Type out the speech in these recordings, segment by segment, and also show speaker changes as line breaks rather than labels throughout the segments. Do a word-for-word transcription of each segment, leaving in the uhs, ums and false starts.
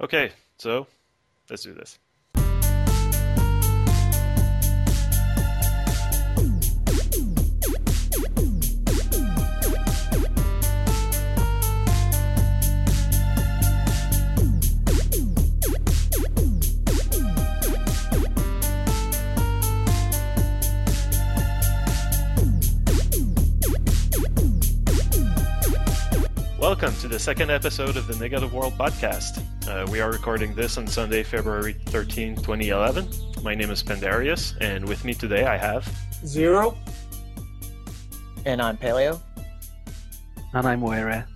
Okay, so let's do this. Welcome to the second episode of the Negative World podcast. Uh, we are recording this on Sunday, February thirteenth, twenty eleven. My name is Pendarius, and with me today I have...
Zero.
And I'm Paleo.
And I'm Moira.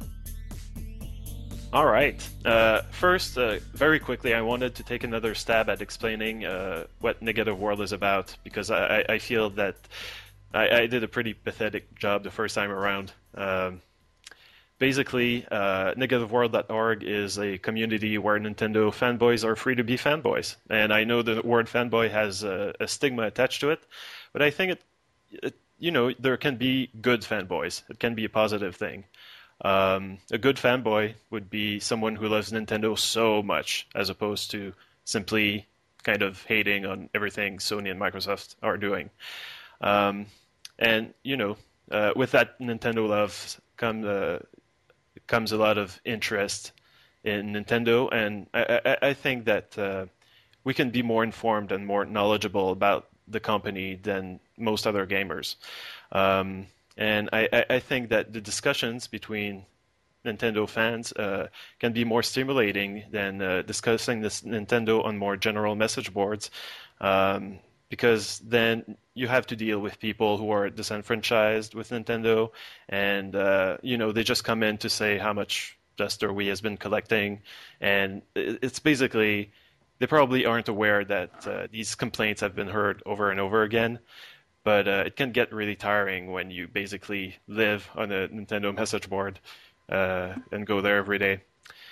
All right. Uh, first, uh, very quickly, I wanted to take another stab at explaining uh, what Negative World is about, because I, I feel that I, I did a pretty pathetic job the first time around. Um, Basically, uh, negative world dot org is a community where Nintendo fanboys are free to be fanboys. And I know the word fanboy has a, a stigma attached to it, but I think it, it, you know, there can be good fanboys. It can be a positive thing. Um, a good fanboy would be someone who loves Nintendo so much, as opposed to simply kind of hating on everything Sony and Microsoft are doing. Um, and, you know, uh, with that Nintendo love come the... comes a lot of interest in Nintendo, and I, I, I think that uh, we can be more informed and more knowledgeable about the company than most other gamers. Um, and I, I think that the discussions between Nintendo fans uh, can be more stimulating than uh, discussing this Nintendo on more general message boards, um, because then you have to deal with people who are disenfranchised with Nintendo, and uh, you know, they just come in to say how much dust their Wii has been collecting, and it's basically, they probably aren't aware that uh, these complaints have been heard over and over again, but uh, it can get really tiring when you basically live on a Nintendo message board uh, and go there every day.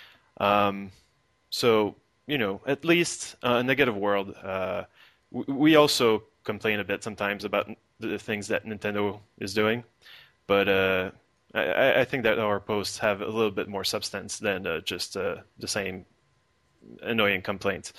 Um, so, you know, at least uh, Negative World, uh, we also complain a bit sometimes about the things that Nintendo is doing, but uh, I, I think that our posts have a little bit more substance than uh, just uh, the same annoying complaints.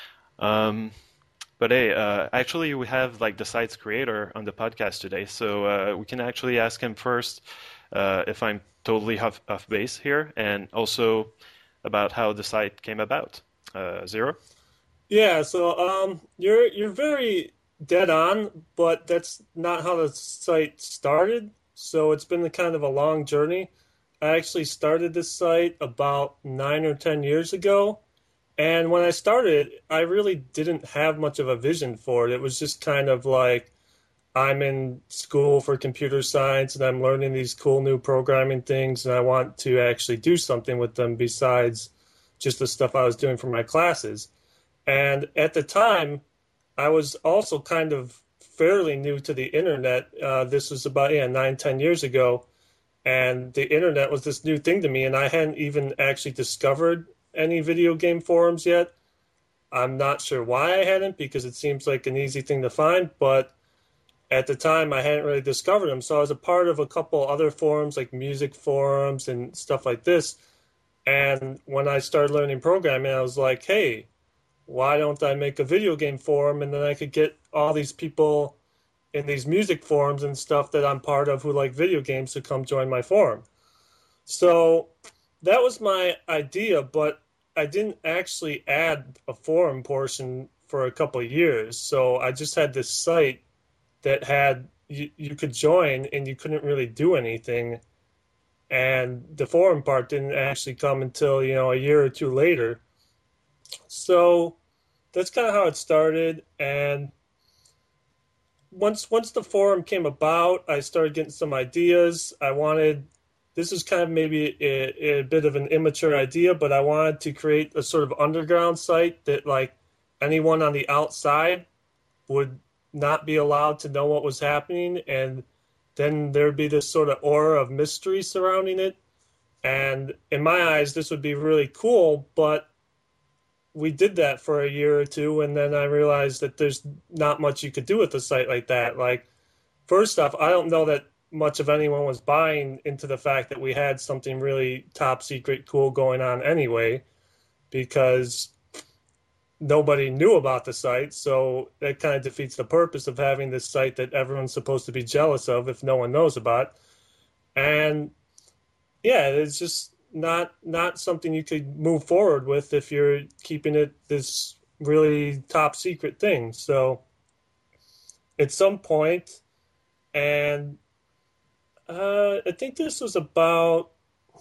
Um, but hey, uh, actually we have like the site's creator on the podcast today, so uh, we can actually ask him first uh, if I'm totally off, off base here, and also about how the site came about. Uh, Zero?
Yeah, so um, you're you're very dead on, but that's not how the site started. So it's been a kind of a long journey. I actually started this site about nine or ten years ago, and when I started, I really didn't have much of a vision for it. It was just kind of like, I'm in school for computer science, and I'm learning these cool new programming things, and I want to actually do something with them besides just the stuff I was doing for my classes. And at the time, I was also kind of fairly new to the internet. Uh, this was about yeah, nine, ten years ago. And the internet was this new thing to me, and I hadn't even actually discovered any video game forums yet. I'm not sure why I hadn't, because it seems like an easy thing to find. But at the time, I hadn't really discovered them. So I was a part of a couple other forums, like music forums and stuff like this. And when I started learning programming, I was like, hey, why don't I make a video game forum, and then I could get all these people in these music forums and stuff that I'm part of who like video games to come join my forum. So that was my idea, but I didn't actually add a forum portion for a couple of years. So I just had this site that had, you, you could join and you couldn't really do anything. And the forum part didn't actually come until, you know, a year or two later. So that's kind of how it started. And once once the forum came about, I started getting some ideas. I wanted, this is kind of maybe a, a bit of an immature idea, but I wanted to create a sort of underground site that like anyone on the outside would not be allowed to know what was happening. And then there'd be this sort of aura of mystery surrounding it. And in my eyes, this would be really cool, but we did that for a year or two, and then I realized that there's not much you could do with a site like that. Like, first off, I don't know that much of anyone was buying into the fact that we had something really top secret cool going on anyway. because nobody knew about the site. So that kind of defeats the purpose of having this site that everyone's supposed to be jealous of if no one knows about. And yeah, it's just not not something you could move forward with if you're keeping it this really top secret thing. So at some point, and uh, I think this was about,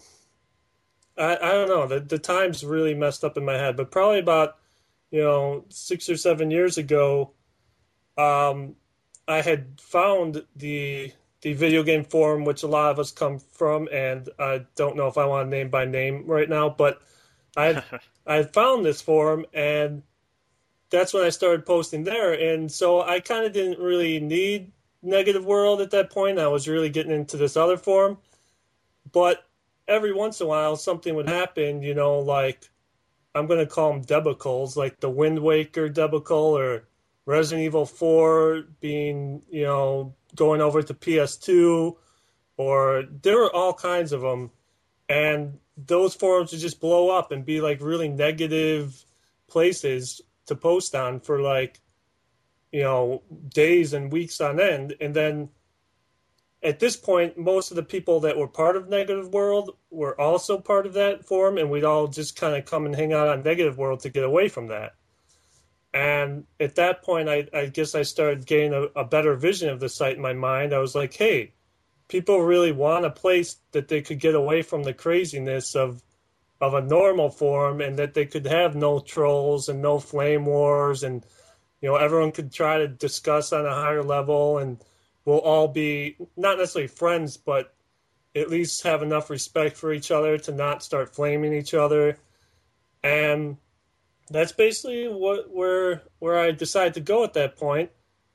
I, I don't know, the, the time's really messed up in my head, but probably about, you know, six or seven years ago, um, I had found the the video game forum, which a lot of us come from, and I don't know if I want to name by name right now, but I had, I had found this forum, and that's when I started posting there. And so I kind of didn't really need Negative World at that point. I was really getting into this other forum. But every once in a while, something would happen, you know, like, I'm going to call them debacles, like the Wind Waker debacle or Resident Evil four being, you know, going over to P S two, or there were all kinds of them. And those forums would just blow up and be like really negative places to post on for like, you know, days and weeks on end. And then at this point, most of the people that were part of Negative World were also part of that forum, and we'd all just kind of come and hang out on Negative World to get away from that. And at that point, I, I guess I started getting a, a better vision of the site in my mind. I was like, hey, people really want a place that they could get away from the craziness of of a normal forum, and that they could have no trolls and no flame wars, and, you know, everyone could try to discuss on a higher level, and we'll all be not necessarily friends, but at least have enough respect for each other to not start flaming each other. And that's basically what where where I decided to go at that point.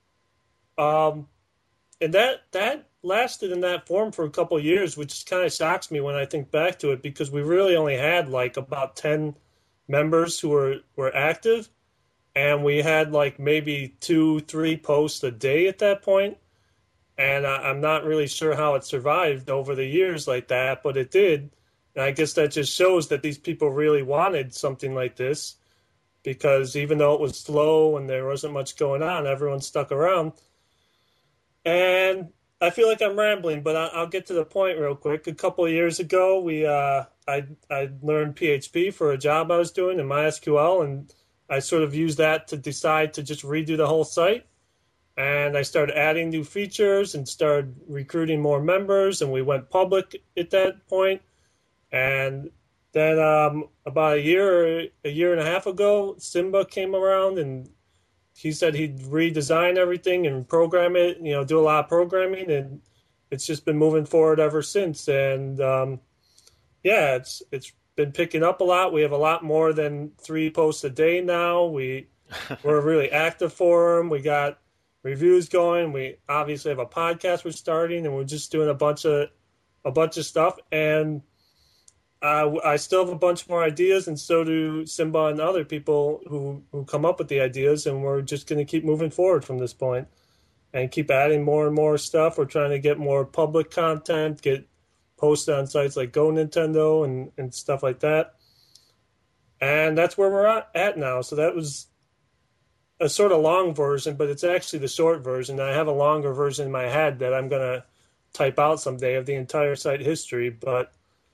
Um, and that that lasted in that form for a couple of years, which kind of shocks me when I think back to it, because we really only had like about ten members who were, were active, and we had like maybe two, three posts a day at that point. And I, I'm not really sure how it survived over the years like that, but it did. And I guess that just shows that these people really wanted something like this, because even though it was slow and there wasn't much going on, everyone stuck around. And I feel like I'm rambling, but I, I'll get to the point real quick. A couple of years ago, we uh, I I learned P H P for a job I was doing in MySQL, and I sort of used that to decide to just redo the whole site. And I started adding new features and started recruiting more members, and we went public at that point. And then um, about a year, a year and a half ago, Simba came around, and he said he'd redesign everything and program it, you know, do a lot of programming, and it's just been moving forward ever since. And um, yeah, it's it's been picking up a lot. We have a lot more than three posts a day now. We we're a really active forum. We got reviews going. We obviously have a podcast we're starting, and we're just doing a bunch of a bunch of stuff. And Uh, I still have a bunch more ideas, and so do Simba and other people who, who come up with the ideas, and we're just going to keep moving forward from this point and keep adding more and more stuff. We're trying to get more public content, get posted on sites like Go Nintendo and, and stuff like that. And that's where we're at, at now. So that was a sort of long version, but it's actually the short version. I have a longer version in my head that I'm going to type out someday of the entire site history, but...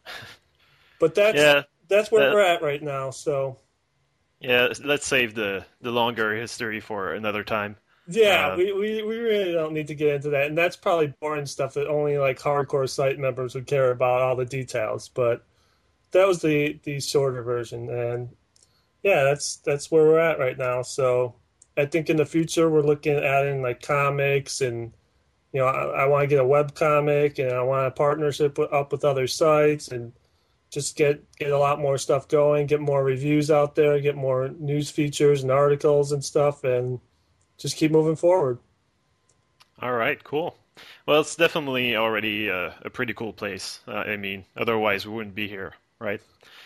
But that's yeah, that's where that, we're at right now. So
yeah, let's save the, the longer history for another time.
Yeah, uh, we, we, we really don't need to get into that, and that's probably boring stuff that only like hardcore site members would care about, all the details. But that was the, the shorter version, and yeah, that's that's where we're at right now. So I think in the future we're looking at adding like comics, and you know I, I want to get a web comic, and I want a partnership with, up with other sites, and just get, get a lot more stuff going, get more reviews out there, get more news features and articles and stuff, and just keep moving forward.
All right, cool. Well, it's definitely already a, a pretty cool place. Uh, I mean, otherwise we wouldn't be here, right?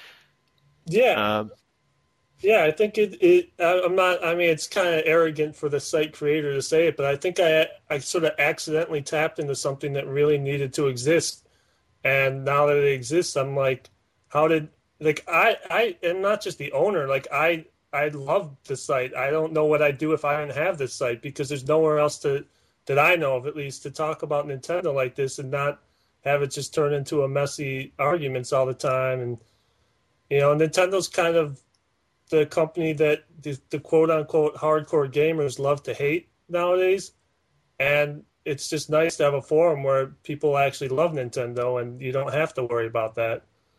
Yeah. Um, yeah, I think it, it, I'm not, I mean, it's kind of arrogant for the site creator to say it, but I think I, I sort of accidentally tapped into something that really needed to exist. And now that it exists, I'm like, how did like I I am not just the owner. Like I I love the site. I don't know what I'd do if I didn't have this site because there's nowhere else to that I know of at least to talk about Nintendo like this and not have it just turn into a messy arguments all the time. And you know, Nintendo's kind of the company that the, the quote unquote hardcore gamers love to hate nowadays. And it's just nice to have a forum where people actually love Nintendo and you don't have to worry about that.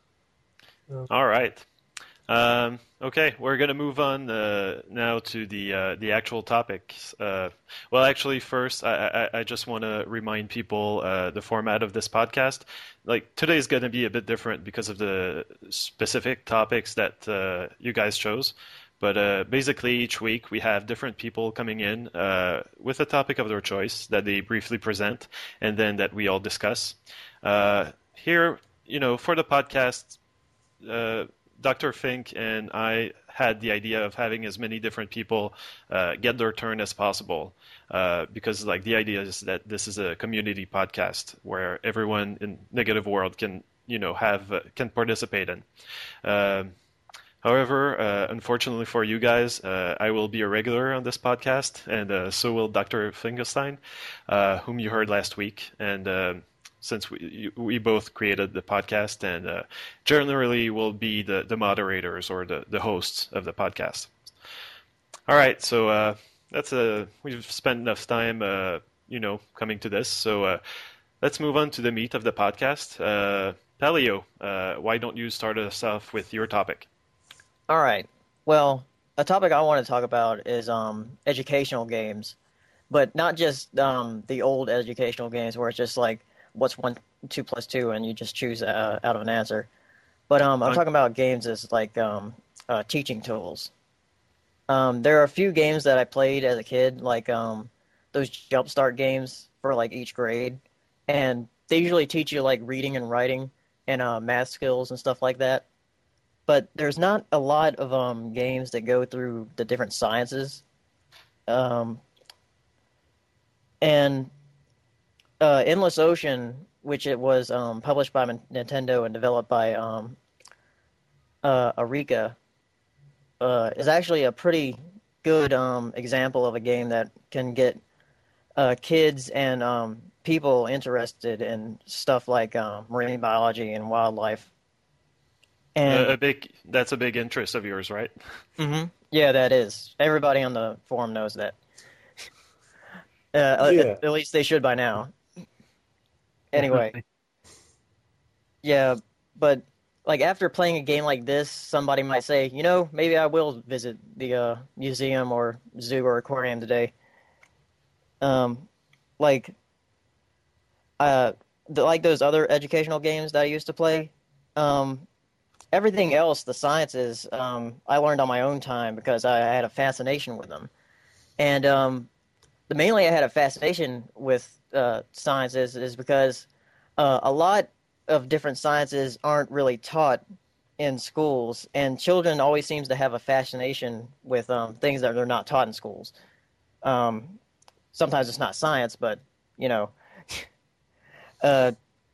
All right. Um, okay, we're going to move on uh, now to the uh, the actual topics. Uh, well, actually, first, I, I, I just want to remind people uh, the format of this podcast. Like today is going to be a bit different because of the specific topics that uh, you guys chose. But uh, basically, each week we have different people coming in uh, with a topic of their choice that they briefly present, and then that we all discuss. Uh, here, you know, for the podcast. Uh, Doctor Fink and I had the idea of having as many different people uh, get their turn as possible, uh, because like the idea is that this is a community podcast where everyone in Negative World can you know have uh, can participate in. Uh, however, uh, unfortunately for you guys, uh, I will be a regular on this podcast, and uh, so will Doctor Finkelstein, uh, whom you heard last week, and. Uh, since we we both created the podcast and uh, generally will be the, the moderators or the, the hosts of the podcast. All right, so uh, that's a we've spent enough time, uh, you know, coming to this. So uh, let's move on to the meat of the podcast. Uh, Paleo, uh, why don't you start us off with your topic?
All right. Well, a topic I want to talk about is um, educational games, but not just um, the old educational games where it's just like, what's one, two plus two, and you just choose uh, out of an answer. But um, I'm talking about games as like um, uh, teaching tools. Um, there are a few games that I played as a kid, like um, those Jumpstart games for like each grade, and they usually teach you like reading and writing and uh, math skills and stuff like that. But there's not a lot of um, games that go through the different sciences. Um, and Uh, Endless Ocean, which it was um, published by Nintendo and developed by um, uh, Arika, uh, is actually a pretty good um, example of a game that can get uh, kids and um, people interested in stuff like um, marine biology and wildlife. And
a, a big that's a big interest of yours, right?
Mm-hmm. Yeah, that is. Everybody on the forum knows that. Uh,
Yeah.
at, at least they should by now. Anyway, yeah, but like after playing a game like this, somebody might say, you know, maybe I will visit the uh, museum or zoo or aquarium today. Um, like, uh, the, like those other educational games that I used to play. Um, everything else, the sciences, um, I learned on my own time because I, I had a fascination with them, and um, the mainly I had a fascination with. Uh, sciences is because uh, a lot of different sciences aren't really taught in schools, and children always seems to have a fascination with um, things that they're not taught in schools. Um, sometimes it's not science, but you know. uh,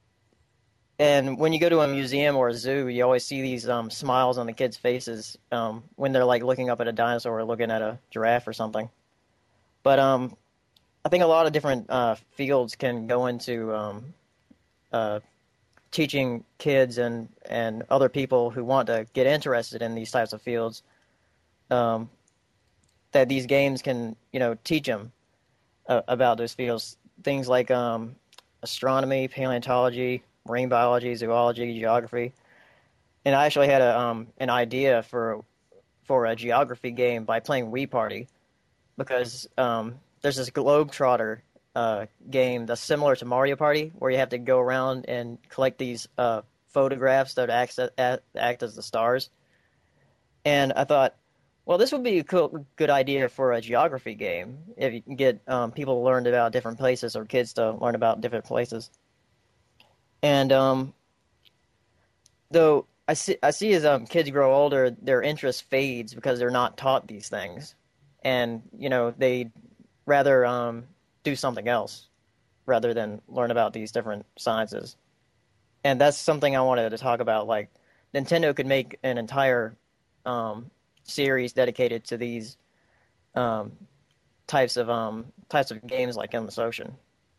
and when you go to a museum or a zoo, you always see these um, smiles on the kids' faces um, when they're like looking up at a dinosaur or looking at a giraffe or something. But um. I think a lot of different uh, fields can go into um, uh, teaching kids and, and other people who want to get interested in these types of fields. Um, that these games can, you know, teach them uh, about those fields. Things like um, astronomy, paleontology, marine biology, zoology, geography. And I actually had a um, an idea for for a geography game by playing Wii Party, because um, there's this Globetrotter uh, game that's similar to Mario Party, where you have to go around and collect these uh, photographs that act, act as the stars. And I thought, well, this would be a cool, good idea for a geography game, if you can get um, people to learn about different places or kids to learn about different places. And um, though I see, I see as um, kids grow older, their interest fades because they're not taught these things. And, you know, they rather um, do something else rather than learn about these different sciences. And that's something I wanted to talk about, like Nintendo could make an entire um, series dedicated to these um, types of um, types of games like Endless Ocean.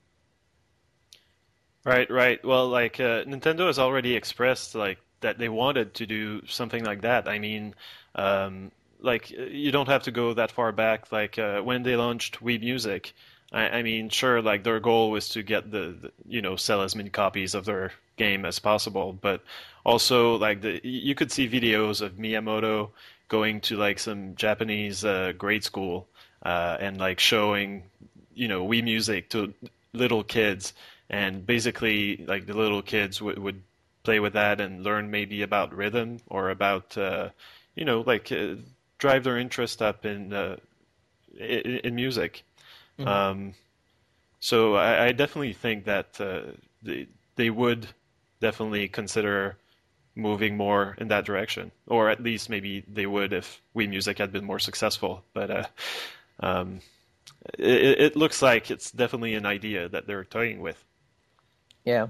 Right, right. Well, like uh, Nintendo has already expressed like that they wanted to do something like that. I mean, um, like you don't have to go that far back. Like uh, when they launched Wii Music, I, I mean, sure, like their goal was to get the, the you know sell as many copies of their game as possible, but also like the you could see videos of Miyamoto going to like some Japanese uh, grade school uh, and like showing you know Wii Music to little kids. And basically, like the little kids would would play with that and learn maybe about rhythm or about, uh, you know, like uh, drive their interest up in uh, in, in music.
Mhm.
Um, so I, I definitely think that uh, they they would definitely consider moving more in that direction, or at least maybe they would if Wii Music had been more successful. But uh, um, it, it looks like it's definitely an idea that they're toying with.
Yeah.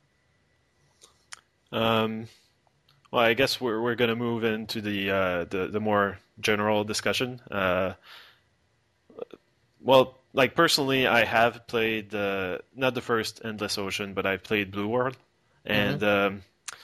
Um, well, I guess we're we're gonna move into the uh, the the more general discussion. Uh, well, like personally, I have played uh, not the first Endless Ocean, but I've played Blue World, and um,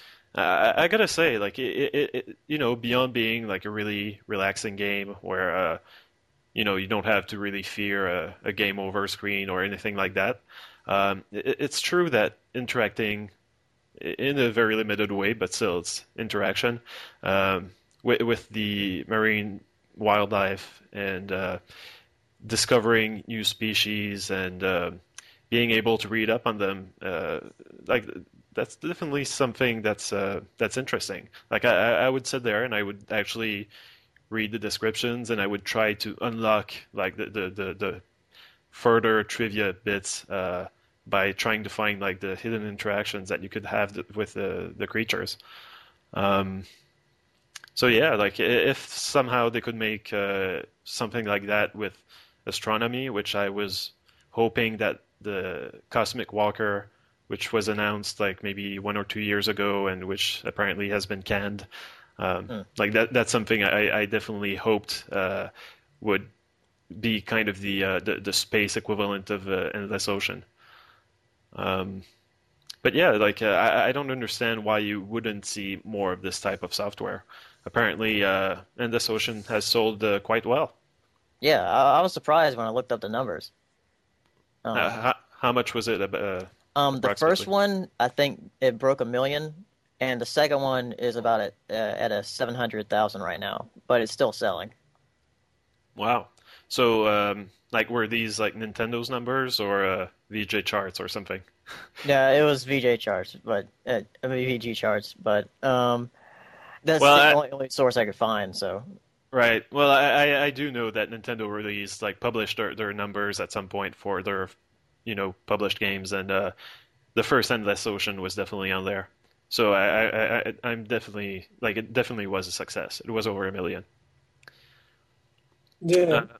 I, I gotta say, like it, it, it, you know, beyond being like a really relaxing game where uh, you know you don't have to really fear a, a game over screen or anything like that. Um, it, it's true that interacting in a very limited way, but still it's interaction um, with, with the marine wildlife and uh, discovering new species and uh, being able to read up on them. Uh, like that's definitely something that's uh, that's interesting. Like I, I would sit there and I would actually read the descriptions and I would try to unlock like the the the, the further trivia bits uh, by trying to find like the hidden interactions that you could have th- with the the creatures. Um, so yeah, like if somehow they could make uh, something like that with astronomy, which I was hoping that the Cosmic Walker, which was announced like maybe one or two years ago, and which apparently has been canned, um,
Hmm.
like that that's something I, I definitely hoped uh, would be kind of the uh, the, the space equivalent of uh, Endless Ocean. Um, but yeah, like uh, I, I don't understand why you wouldn't see more of this type of software. Apparently, uh, Endless Ocean has sold uh, quite well.
Yeah, I, I was surprised when I looked up the numbers. Um,
Uh, how, how much was it? Uh,
um, the first
approximately?
one, I think it broke a million, and the second one is about at, uh, at a seven hundred thousand right now, but it's still selling.
Wow. So, um, like, were these like Nintendo's numbers or uh, V J charts or something?
Yeah, it was V J charts, but uh, I mean, V G charts, but um, that's
Well,
the
I,
only, only source I could find. So
right. Well, I, I I do know that Nintendo released like published their, their numbers at some point for their, you know, published games, and uh, the first Endless Ocean was definitely on there. So I, I, I I'm definitely like it definitely was a success. It was over a million.
Yeah.
Uh,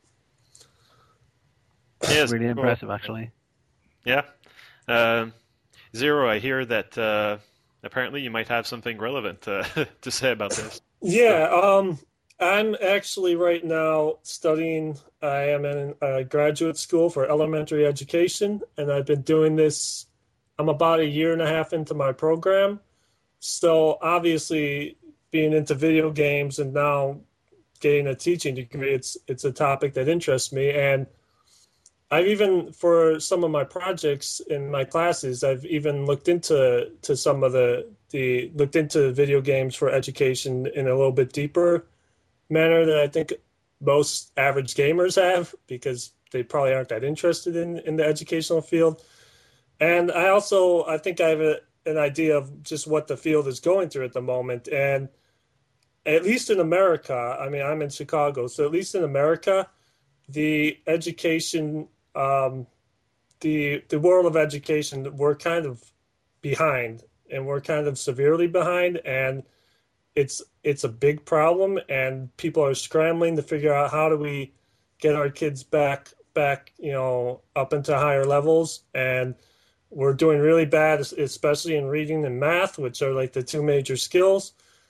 yes.
Really
Cool.
impressive, actually.
Yeah. Um, Zero, I hear that uh, apparently you might have something relevant uh, to say about this.
Yeah, um, I'm actually right now studying. I am in a graduate school for elementary education, and I've been doing this. I'm about a year and a half into my program. So obviously, being into video games and now getting a teaching degree, it's it's a topic that interests me. And I've even, for some of my projects in my classes, I've even looked into to some of the the looked into video games for education in a little bit deeper manner than I think most average gamers have, because they probably aren't that interested in in the educational field. And I also I think I have a, an idea of just what the field is going through at the moment. And at least in America, I mean, I'm in Chicago, so at least in America, the education, um, the the world of education, we're kind of behind, and we're kind of severely behind, and it's it's a big problem, and people are scrambling to figure out how do we get our kids back back, you know, up into higher levels, and we're doing really bad, especially in reading and math, which are like the two major skills.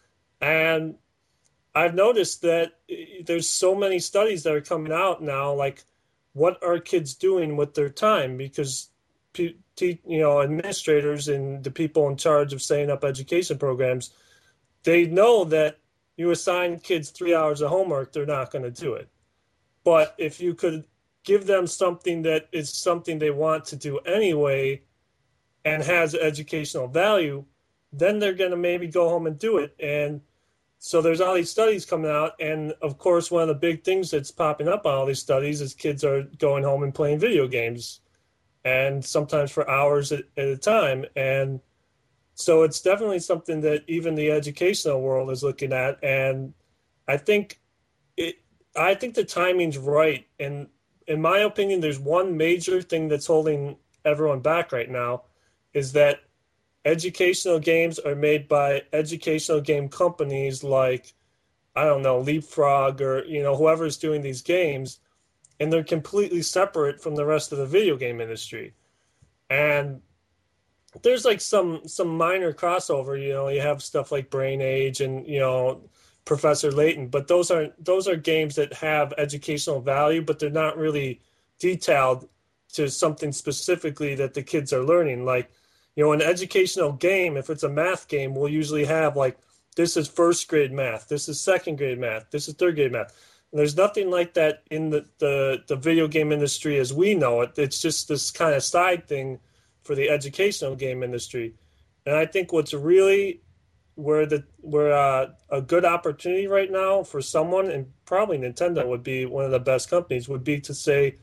And I've noticed that there's so many studies that are coming out now, like what are kids doing with their time? Because you know, administrators and the people in charge of setting up education programs, they know that you assign kids three hours of homework, they're not going to do it. But if you could give them something that is something they want to do anyway and has educational value, then they're going to maybe go home and do it. And so there's all these studies coming out. And of course, one of the big things that's popping up on all these studies is kids are going home and playing video games, and sometimes for hours at, at a time. And so it's definitely something that even the educational world is looking at. And I think it, I think the timing's right. And in my opinion, there's one major thing that's holding everyone back right now, is that educational games are made by educational game companies like, I don't know, Leapfrog or, you know, whoever's doing these games, and they're completely separate from the rest of the video game industry. And there's like some some minor crossover, you know, you have stuff like Brain Age and, you know, Professor Layton, but those are those are games that have educational value, but they're not really detailed to something specifically that the kids are learning. Like, you know, an educational game, if it's a math game, we'll usually have like, this is first grade math, this is second grade math, this is third grade math. And there's nothing like that in the, the, the video game industry as we know it. It's just this kind of side thing for the educational game industry. And I think what's really where the where uh, a good opportunity right now for someone, and probably Nintendo would be one of the best companies, would be to say,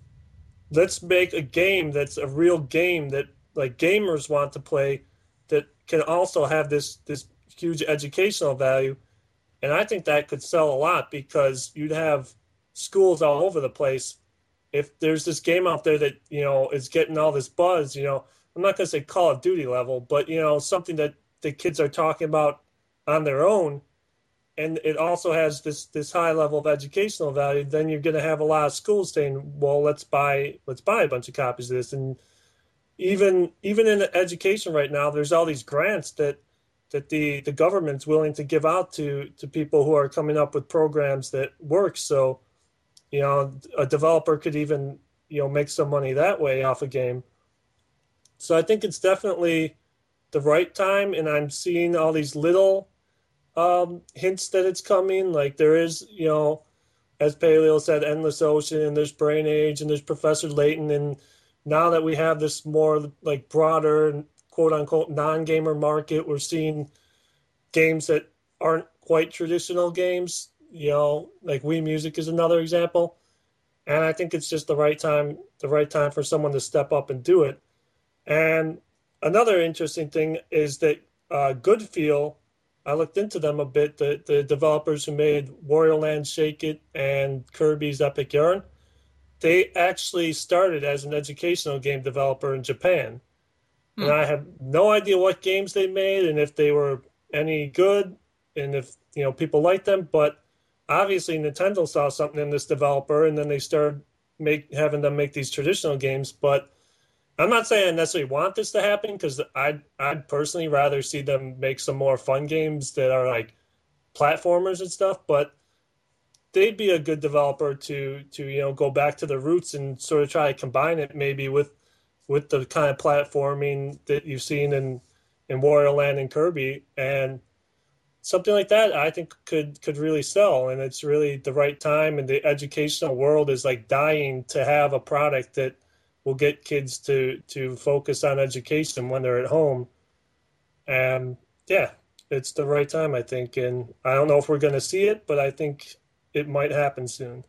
let's make a game that's a real game that like gamers want to play, that can also have this this huge educational value. And I think that could sell a lot, because you'd have schools all over the place. If there's this game out there that, you know, is getting all this buzz, you know, I'm not going to say Call of Duty level, but, you know, something that the kids are talking about on their own, and it also has this this high level of educational value, then you're going to have a lot of schools saying, well, let's buy let's buy a bunch of copies of this. And even even in education right now, there's all these grants that that the, the government's willing to give out to, to people who are coming up with programs that work. So, you know, a developer could even, you know, make some money that way off a game. So I think it's definitely the right time, and I'm seeing all these little um, hints that it's coming. Like there is, you know, as Paleo said, Endless Ocean, and there's Brain Age, and there's Professor Layton, and now that we have this more like broader quote-unquote non-gamer market, we're seeing games that aren't quite traditional games, you know, like Wii Music is another example. And I think it's just the right time, the right time for someone to step up and do it. And another interesting thing is that uh, Goodfeel, I looked into them a bit, the, the developers who made Wario Land Shake It and Kirby's Epic Yarn, they actually started as an educational game developer in Japan. Hmm. And I have no idea what games they made and if they were any good and if, you know, people liked them. But obviously Nintendo saw something in this developer, and then they started make having them make these traditional games. But I'm not saying I necessarily want this to happen, because I'd, I'd personally rather see them make some more fun games that are like platformers and stuff. But they'd be a good developer to, to you know, go back to the roots and sort of try to combine it maybe with with the kind of platforming that you've seen in, in Wario Land and Kirby. And something like that, I think, could could really sell. And it's really the right time, and the educational world is like dying to have a product that will get kids to, to focus on education when they're at home. And yeah, it's the right time, I think. And I don't know if we're going to see it, but I think it might happen soon.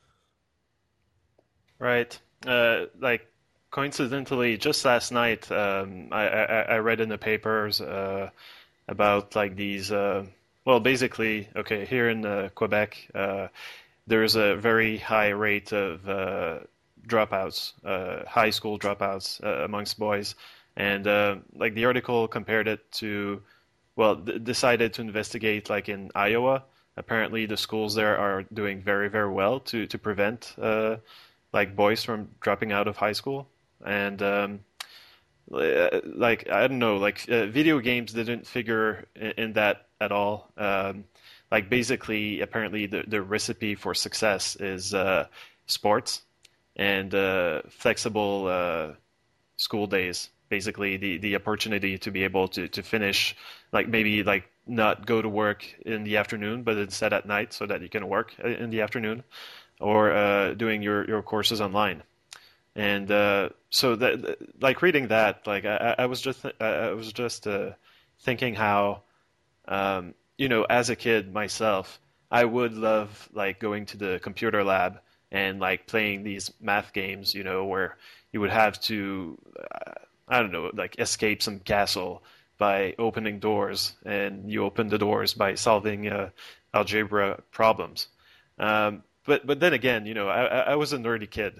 Right. Uh, like, coincidentally, just last night, um, I, I, I read in the papers uh, about like these. Uh, well, basically, okay, here in uh, Quebec, uh, there's a very high rate of uh, dropouts, uh, high school dropouts uh, amongst boys, and uh, like the article compared it to, well, d- decided to investigate like in Iowa. Apparently, the schools there are doing very, very well to to prevent uh, like boys from dropping out of high school. And um, like I don't know, like uh, video games didn't figure in, in that at all. Um, like basically, apparently, the the recipe for success is uh, sports and uh, flexible uh, school days. Basically, the the opportunity to be able to to finish, like maybe like not go to work in the afternoon, but instead at night, so that you can work in the afternoon, or uh, doing your your courses online. And uh, so that, like reading that, like I, I was just I was just uh, thinking how, um, you know, as a kid myself, I would love like going to the computer lab and like playing these math games, you know, where you would have to, uh, I don't know, like escape some castle by opening doors, and you open the doors by solving uh, algebra problems. Um, But but then again, you know, I I was a nerdy kid,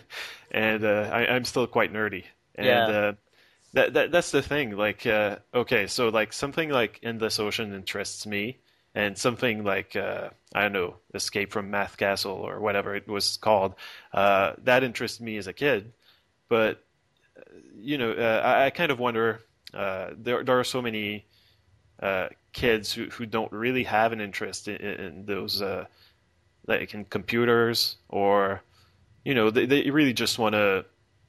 and uh, I, I'm still quite nerdy, and
Yeah.
uh, that that that's the thing. Like, uh, okay, so like something like Endless Ocean interests me, and something like uh, I don't know, Escape from Math Castle or whatever it was called, uh, that interests me as a kid. But you know, uh, I, I kind of wonder. Uh, there there are so many uh, kids who who don't really have an interest in, in those. Uh, like in computers, or you know they, they really just want to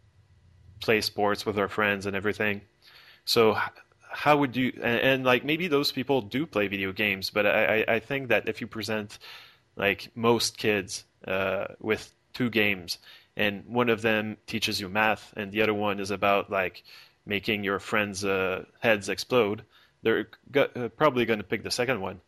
play sports with their friends and everything. So h- how would you and, and like maybe those people do play video games, but I, I I think that if you present like most kids uh, with two games, and one of them teaches you math and the other one is about like making your friends' uh, heads explode, they're go- uh, probably going to pick the second one.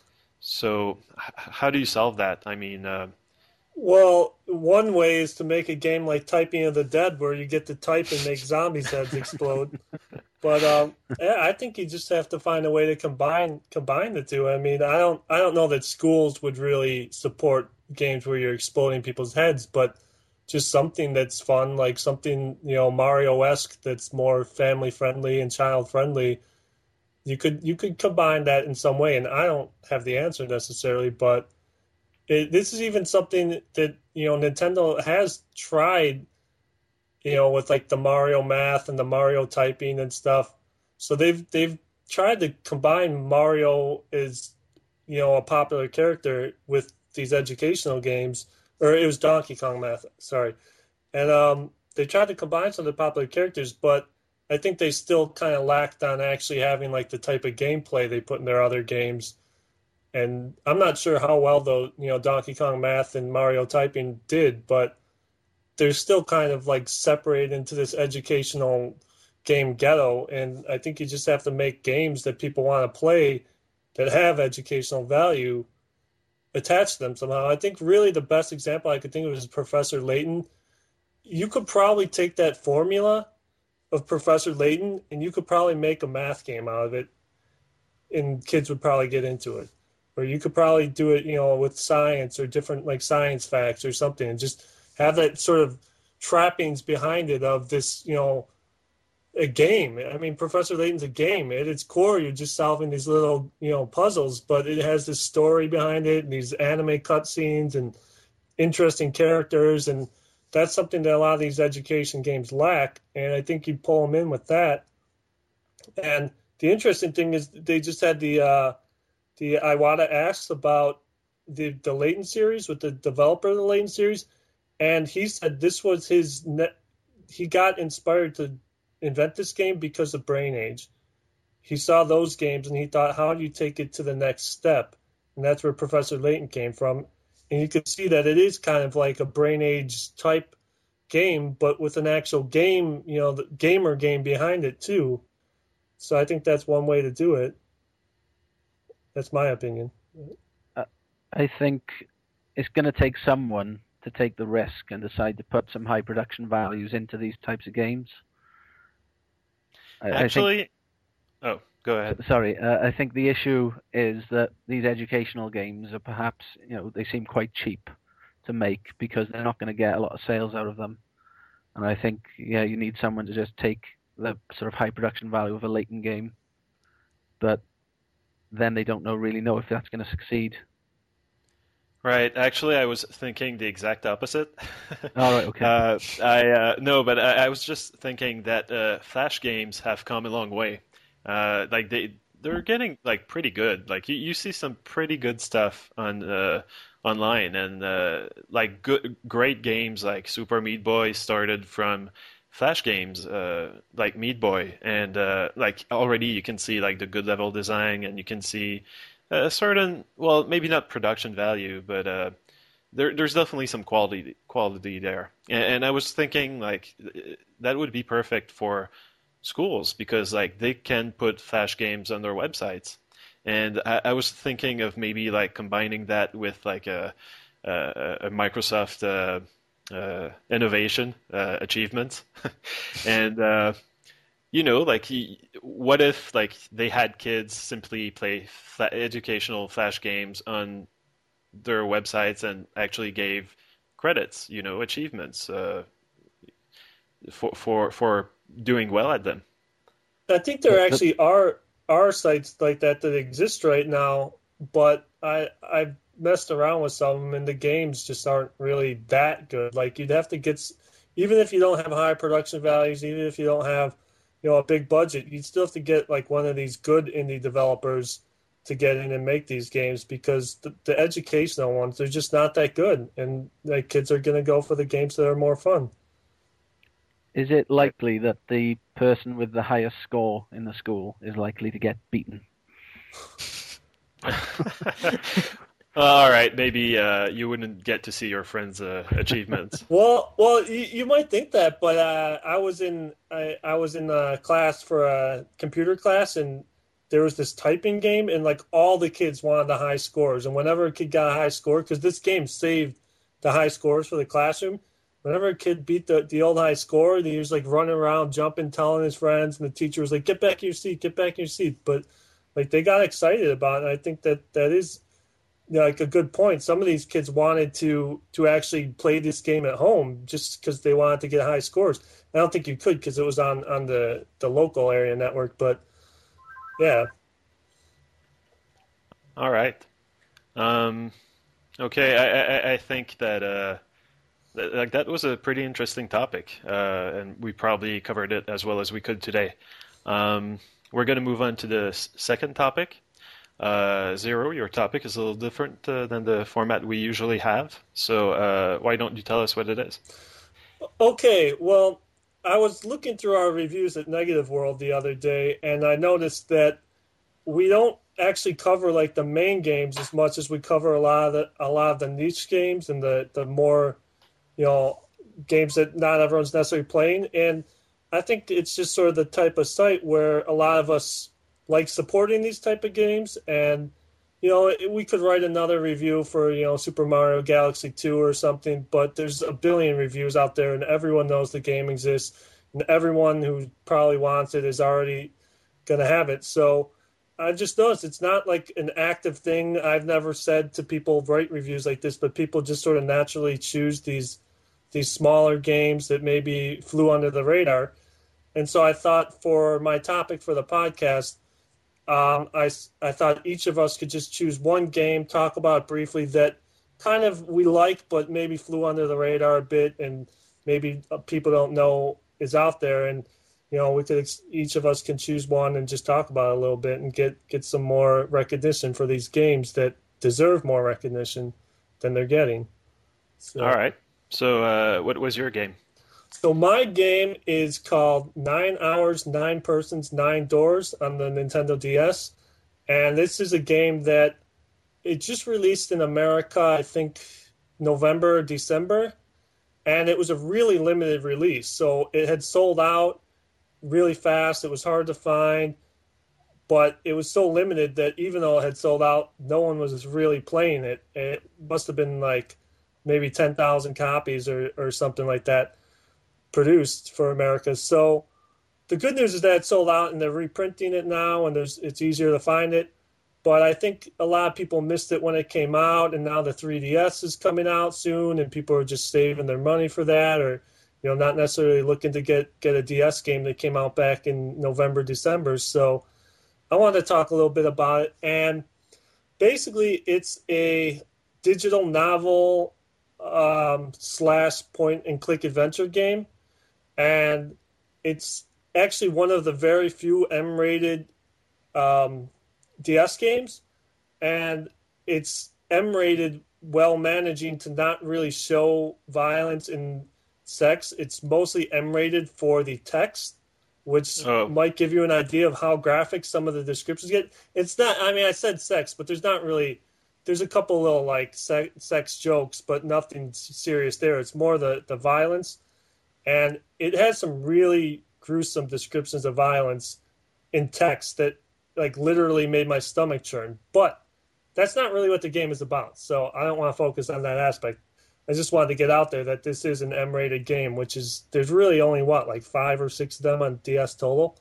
So, h- how do you solve that? I mean, uh,
Well, one way is to make a game like Typing of the Dead, where you get to type and make zombies' heads explode. But um, yeah, I think you just have to find a way to combine combine the two. I mean, I don't I don't know that schools would really support games where you're exploding people's heads, but just something that's fun, like something, you know, Mario-esque, that's more family friendly and child friendly. You could you could combine that in some way, and I don't have the answer necessarily, but it, this is even something that, you know, Nintendo has tried, you know, with like the Mario math and the Mario typing and stuff. So they've they've tried to combine Mario as, you know, a popular character with these educational games, or it was Donkey Kong math, sorry. And um, they tried to combine some of the popular characters, but I think they still kind of lacked on actually having like the type of gameplay they put in their other games. And I'm not sure how well though, you know, Donkey Kong math and Mario typing did, but they're still kind of like separated into this educational game ghetto. And I think you just have to make games that people want to play that have educational value attached to them somehow. I think really the best example I could think of is Professor Layton. You could probably take that formula of Professor Layton and you could probably make a math game out of it, and kids would probably get into it. Or you could probably do it, you know, with science or different like science facts or something, and just have that sort of trappings behind it of this, you know, a game. I mean, Professor Layton's a game. At its core, you're just solving these little, you know, puzzles, but it has this story behind it and these anime cutscenes and interesting characters, and that's something that a lot of these education games lack. And I think you pull them in with that. And the interesting thing is they just had the uh, the Iwata asks about the the Layton series with the developer of the Layton series, and he said this was his net. He got inspired to invent this game because of Brain Age. He saw those games and he thought, how do you take it to the next step? And that's where Professor Layton came from. And you can see that it is kind of like a Brain Age type game, but with an actual game, you know, the gamer game behind it too. So I think that's one way to do it. That's my opinion.
Uh, I think it's going to take someone to take the risk and decide to put some high production values into these types of games. I,
actually,
I think,
oh, go ahead.
Sorry, uh, I think the issue is that these educational games are perhaps, you know, they seem quite cheap to make because they're not going to get a lot of sales out of them. And I think, yeah, you need someone to just take the sort of high production value of a Layton game, but then they don't know really know if that's going to succeed.
Right. Actually, I was thinking the exact opposite.
All right. Okay.
uh, I uh, no, but I, I was just thinking that uh, Flash games have come a long way. Uh, like they they're getting like pretty good. Like you, you see some pretty good stuff on uh, online, and uh, like good, great games like Super Meat Boy started from Flash games, uh, like Meat Boy, and uh, like already you can see like the good level design, and you can see a certain, well, maybe not production value, but uh, there, there's definitely some quality quality there. And, and I was thinking like that would be perfect for schools because like they can put Flash games on their websites. And I, I was thinking of maybe like combining that with like a a, a Microsoft uh, uh, innovation uh, achievement, and uh, you know, like what if like they had kids simply play fla- educational Flash games on their websites and actually gave credits, you know, achievements uh, for for for doing well at them.
I think there actually are are sites like that that exist right now, but I I've messed around with some of them, and the games just aren't really that good. Like you'd have to get, even if you don't have high production values, even if you don't have, you know, a big budget, you'd still have to get like one of these good indie developers to get in and make these games because the, the educational ones, they're just not that good, and like kids are going to go for the games that are more fun.
Is it likely that the person with the highest score in the school is likely to get beaten?
All right, maybe uh, you wouldn't get to see your friends' uh, achievements.
Well, well, you, you might think that, but uh, I was in I, I was in a class for a computer class, and there was this typing game, and like all the kids wanted the high scores, and whenever a kid got a high score, because this game saved the high scores for the classroom. Whenever a kid beat the, the old high score, he was like running around, jumping, telling his friends, and the teacher was like, "Get back in your seat, get back in your seat." But like they got excited about it. And I think that that is, you know, like a good point. Some of these kids wanted to to actually play this game at home just because they wanted to get high scores. I don't think you could because it was on, on the, the local area network, but yeah.
All right. Um, okay, I, I, I think that uh, th- like that was a pretty interesting topic, uh, and we probably covered it as well as we could today. Um, we're going to move on to the s- second topic. Uh, Zero, your topic is a little different uh, than the format we usually have. So uh, why don't you tell us what it is?
Okay, well, I was looking through our reviews at Negative World the other day, and I noticed that we don't actually cover like the main games as much as we cover a lot of the a lot of the niche games and the the more, you know, games that not everyone's necessarily playing. And I think it's just sort of the type of site where a lot of us like supporting these type of games. And you know, we could write another review for, you know, Super Mario Galaxy two or something, but there's a billion reviews out there, and everyone knows the game exists, and everyone who probably wants it is already going to have it. So I just noticed it's not like an active thing. I've never said to people write reviews like this, but people just sort of naturally choose these these smaller games that maybe flew under the radar. And so I thought for my topic for the podcast, um, I, I thought each of us could just choose one game, talk about it briefly that kind of we like, but maybe flew under the radar a bit and maybe people don't know is out there. And you know, we could each of us can choose one and just talk about it a little bit and get, get some more recognition for these games that deserve more recognition than they're getting. So,
All right. So, uh, what was your game?
So my game is called Nine Hours, Nine Persons, Nine Doors on the Nintendo D S, and this is a game that it just released in America, I think November, December, and it was a really limited release. So it had sold out really fast. It was hard to find, but it was so limited that even though it had sold out, no one was really playing it. It must have been like maybe ten thousand copies or, or something like that produced for America. So the good news is that it sold out and they're reprinting it now and there's it's easier to find it. But I think a lot of people missed it when it came out, and now the three D S is coming out soon and people are just saving their money for that, or you know, not necessarily looking to get, get a D S game that came out back in November, December. So I wanted to talk a little bit about it. And basically it's a digital novel um, slash point and click adventure game. And it's actually one of the very few M-rated um, D S games, and it's M-rated, well managing to not really show violence and sex. It's mostly M-rated for the text, which
Oh.
might give you an idea of how graphic some of the descriptions get. It's not. I mean, I said sex, but there's not really. There's a couple little like sex, sex jokes, but nothing serious there. It's more the the violence, and it has some really gruesome descriptions of violence in text that like literally made my stomach churn. But that's not really what the game is about. So I don't want to focus on that aspect. I just wanted to get out there that this is an M-rated game, which is there's really only what like five or six of them on D S total.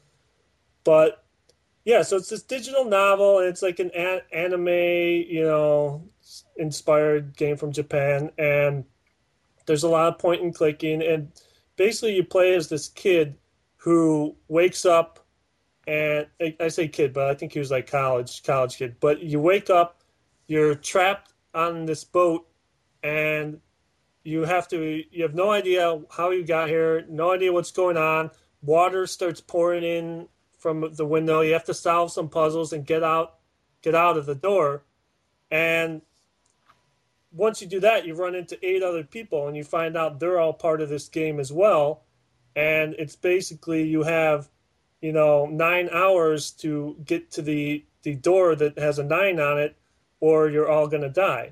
But yeah, so it's this digital novel, and it's like an a- anime, you know, inspired game from Japan, and there's a lot of point and clicking, and basically you play as this kid who wakes up, and I say kid, but I think he was like college, college kid. But you wake up, you're trapped on this boat, and you have to, you have no idea how you got here, no idea what's going on. Water starts pouring in from the window. You have to solve some puzzles and get out, get out of the door. And once you do that, you run into eight other people, and you find out they're all part of this game as well. And it's basically you have, you know, nine hours to get to the, the door that has a nine on it, or you're all going to die.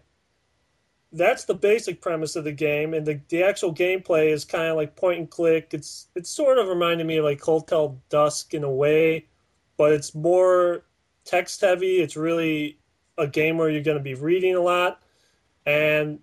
That's the basic premise of the game, and the, the actual gameplay is kind of like point and click. It's it's sort of reminded me of like Hotel Dusk in a way, but it's more text heavy. It's really a game where you're going to be reading a lot, and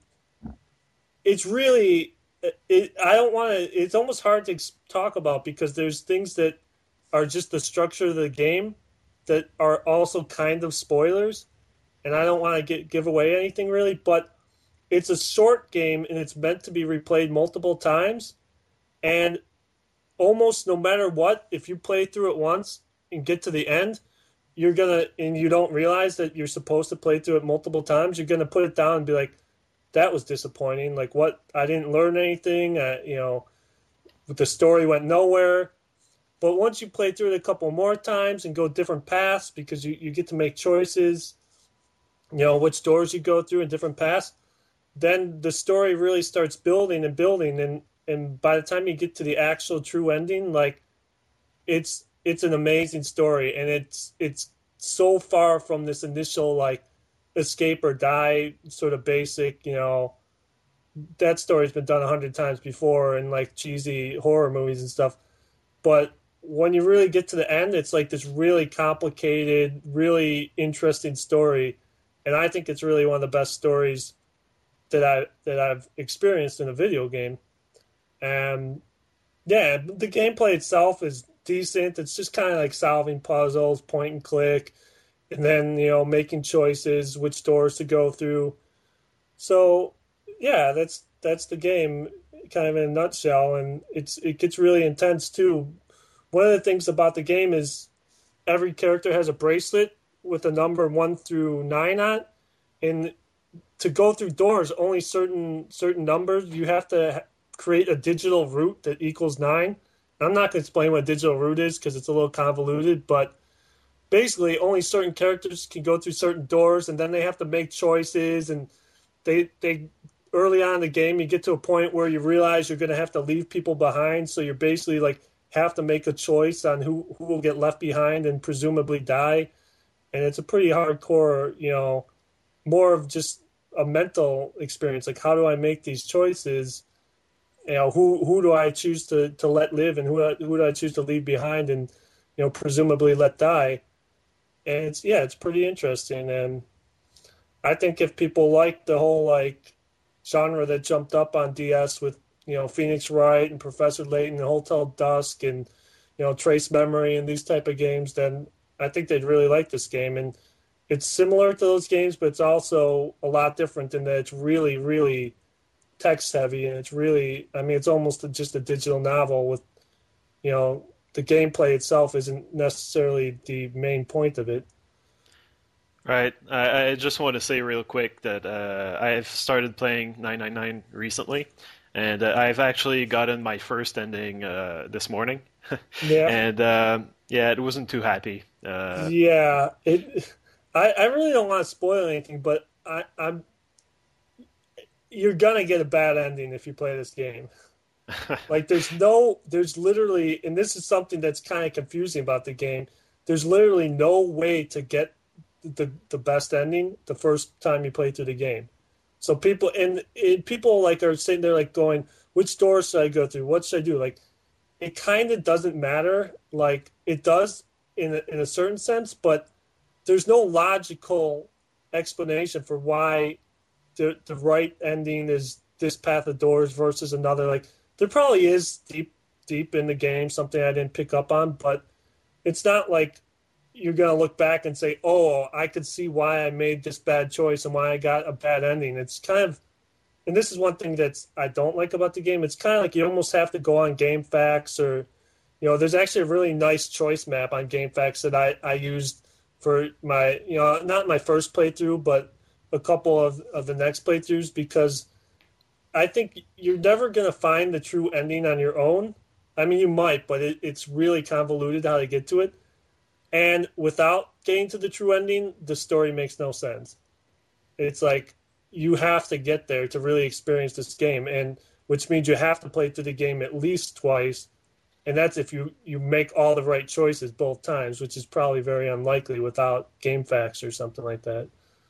it's really it. I don't want to. It's almost hard to talk about because there's things that are just the structure of the game that are also kind of spoilers, and I don't want to get give away anything really, but it's a short game, and it's meant to be replayed multiple times. And almost no matter what, if you play through it once and get to the end, you're going to, and you don't realize that you're supposed to play through it multiple times, you're going to put it down and be like, that was disappointing. Like, what? I didn't learn anything. Uh, you know, the story went nowhere. But once you play through it a couple more times and go different paths, because you, you get to make choices, you know, which doors you go through and different paths, then the story really starts building and building, and, and by the time you get to the actual true ending, like it's it's an amazing story, and it's it's so far from this initial like escape or die sort of basic, you know, that story's been done a hundred times before in like cheesy horror movies and stuff. But when you really get to the end, it's like this really complicated, really interesting story, and I think it's really one of the best stories that I that I've experienced in a video game. And yeah, the gameplay itself is decent. It's just kind of like solving puzzles, point and click, and then, you know, making choices, which doors to go through. So yeah, that's that's the game kind of in a nutshell, and it's it gets really intense too. One of the things about the game is every character has a bracelet with a number one through nine on it, and to go through doors, only certain certain numbers. You have to ha- create a digital route that equals nine. I'm not going to explain what a digital route is because it's a little convoluted, but basically only certain characters can go through certain doors, and then they have to make choices. And they they early on in the game, you get to a point where you realize you're going to have to leave people behind, so you're basically like have to make a choice on who, who will get left behind and presumably die. And it's a pretty hardcore, you know, more of just a mental experience. Like, how do I make these choices? You know, who who do I choose to, to let live, and who who do I choose to leave behind, and, you know, presumably let die? And it's yeah, it's pretty interesting. And I think if people like the whole like genre that jumped up on D S with, you know, Phoenix Wright and Professor Layton and Hotel Dusk and, you know, Trace Memory and these type of games, then I think they'd really like this game. And it's similar to those games, but it's also a lot different in that it's really, really text heavy, and it's really, I mean, it's almost just a digital novel with, you know, the gameplay itself isn't necessarily the main point of it.
Right. I, I just want to say real quick that uh, I've started playing nine nine nine recently, and uh, I've actually gotten my first ending uh, this morning.
Yeah.
And uh, yeah, it wasn't too happy. Uh,
Yeah, it. I, I really don't want to spoil anything, but I, I'm you're gonna get a bad ending if you play this game. Like there's no, there's literally, and this is something that's kind of confusing about the game. There's literally no way to get the the best ending the first time you play through the game. So people and, and people like are sitting there like going, which door should I go through? What should I do? Like it kind of doesn't matter. Like it does in a, in a certain sense, but there's no logical explanation for why the the right ending is this path of doors versus another. Like there probably is deep deep in the game something I didn't pick up on, but it's not like you're gonna look back and say, "Oh, I could see why I made this bad choice and why I got a bad ending." It's kind of, and this is one thing that's I don't like about the game. It's kind of like you almost have to go on GameFAQs or, you know, there's actually a really nice choice map on GameFAQs that I I used for my, you know, not my first playthrough, but a couple of, of the next playthroughs because I think you're never going to find the true ending on your own. I mean, you might, but it, it's really convoluted how to get to it. And without getting to the true ending, the story makes no sense. It's like you have to get there to really experience this game, and which means you have to play through the game at least twice. And that's if you, you make all the right choices both times, which is probably very unlikely without GameFAQs or something like that.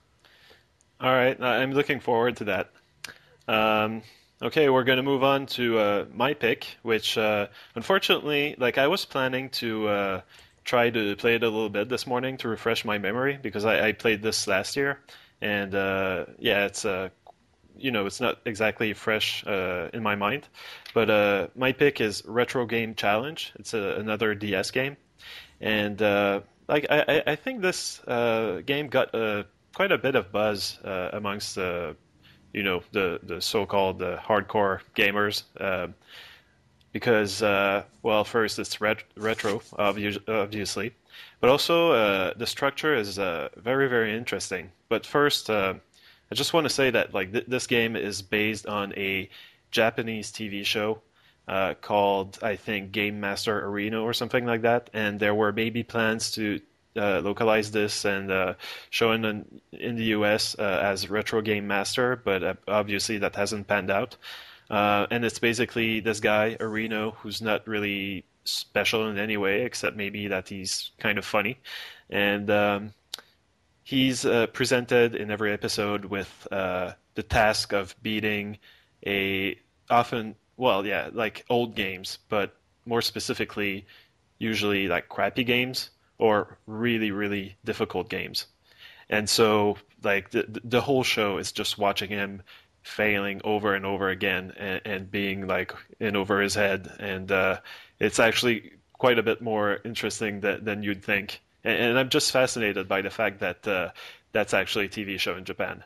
all right, I'm looking forward to that. Um, okay, we're going to move on to uh, my pick, which uh, unfortunately, like I was planning to uh, try to play it a little bit this morning to refresh my memory because I, I played this last year, and uh, yeah, it's uh, you know it's not exactly fresh uh, in my mind. But uh, my pick is Retro Game Challenge. It's a, another D S game, and uh, like I, I think this uh, game got uh, quite a bit of buzz uh, amongst the you know the the so-called uh, hardcore gamers uh, because uh, well, first it's ret- retro, obvi- obviously, but also uh, the structure is uh, very very interesting. But first, uh, I just want to say that like th- this game is based on a Japanese T V show uh, called, I think, Game Master Arena or something like that, and there were maybe plans to uh, localize this and uh, show it in, in the U S uh, as Retro Game Master, but uh, obviously that hasn't panned out. Uh, and it's basically this guy, Areno, who's not really special in any way, except maybe that he's kind of funny. And um, he's uh, presented in every episode with uh, the task of beating a often, well, yeah, like old games, but more specifically, usually like crappy games or really, really difficult games. And so, like, the, the whole show is just watching him failing over and over again and, and being like in over his head. And uh, it's actually quite a bit more interesting than, than you'd think. And, and I'm just fascinated by the fact that uh, that's actually a T V show in Japan.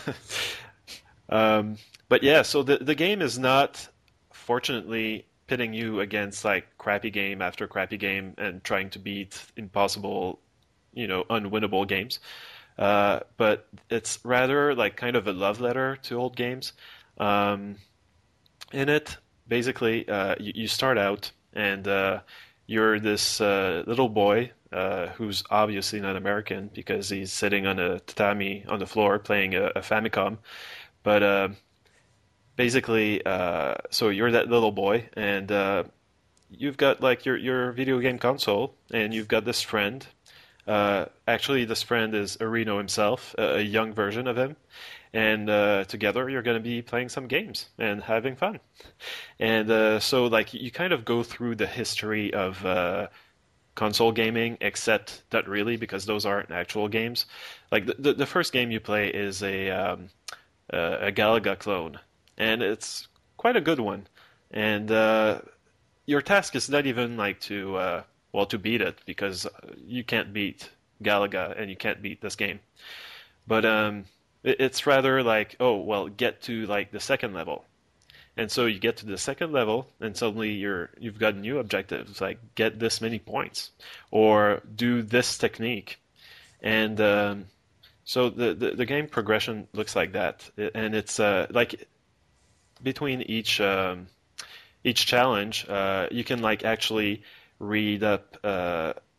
um, but yeah, so the, the game is not, fortunately, pitting you against like crappy game after crappy game and trying to beat impossible, you know, unwinnable games. Uh, but it's rather like kind of a love letter to old games. Um, in it, basically, uh, you, you start out and uh, you're this uh, little boy uh, who's obviously not American because he's sitting on a tatami on the floor playing a, a Famicom. But uh, basically, uh, so you're that little boy, and uh, you've got like your your video game console, and you've got this friend. Uh, actually, this friend is Areno himself, a, a young version of him, and uh, together you're going to be playing some games and having fun. And uh, so, like, you kind of go through the history of uh, console gaming, except not really, because those aren't actual games. Like the the, the first game you play is a um, a, a Galaga clone, and it's quite a good one. And uh, your task is not even like to uh, well to beat it, because you can't beat Galaga and you can't beat this game. But um, it, it's rather like, oh well, get to like the second level. And so you get to the second level, and suddenly you're you've got new objectives like get this many points, or do this technique, and um, so the, the the game progression looks like that, and it's uh, like between each um, each challenge, uh, you can like actually read up uh,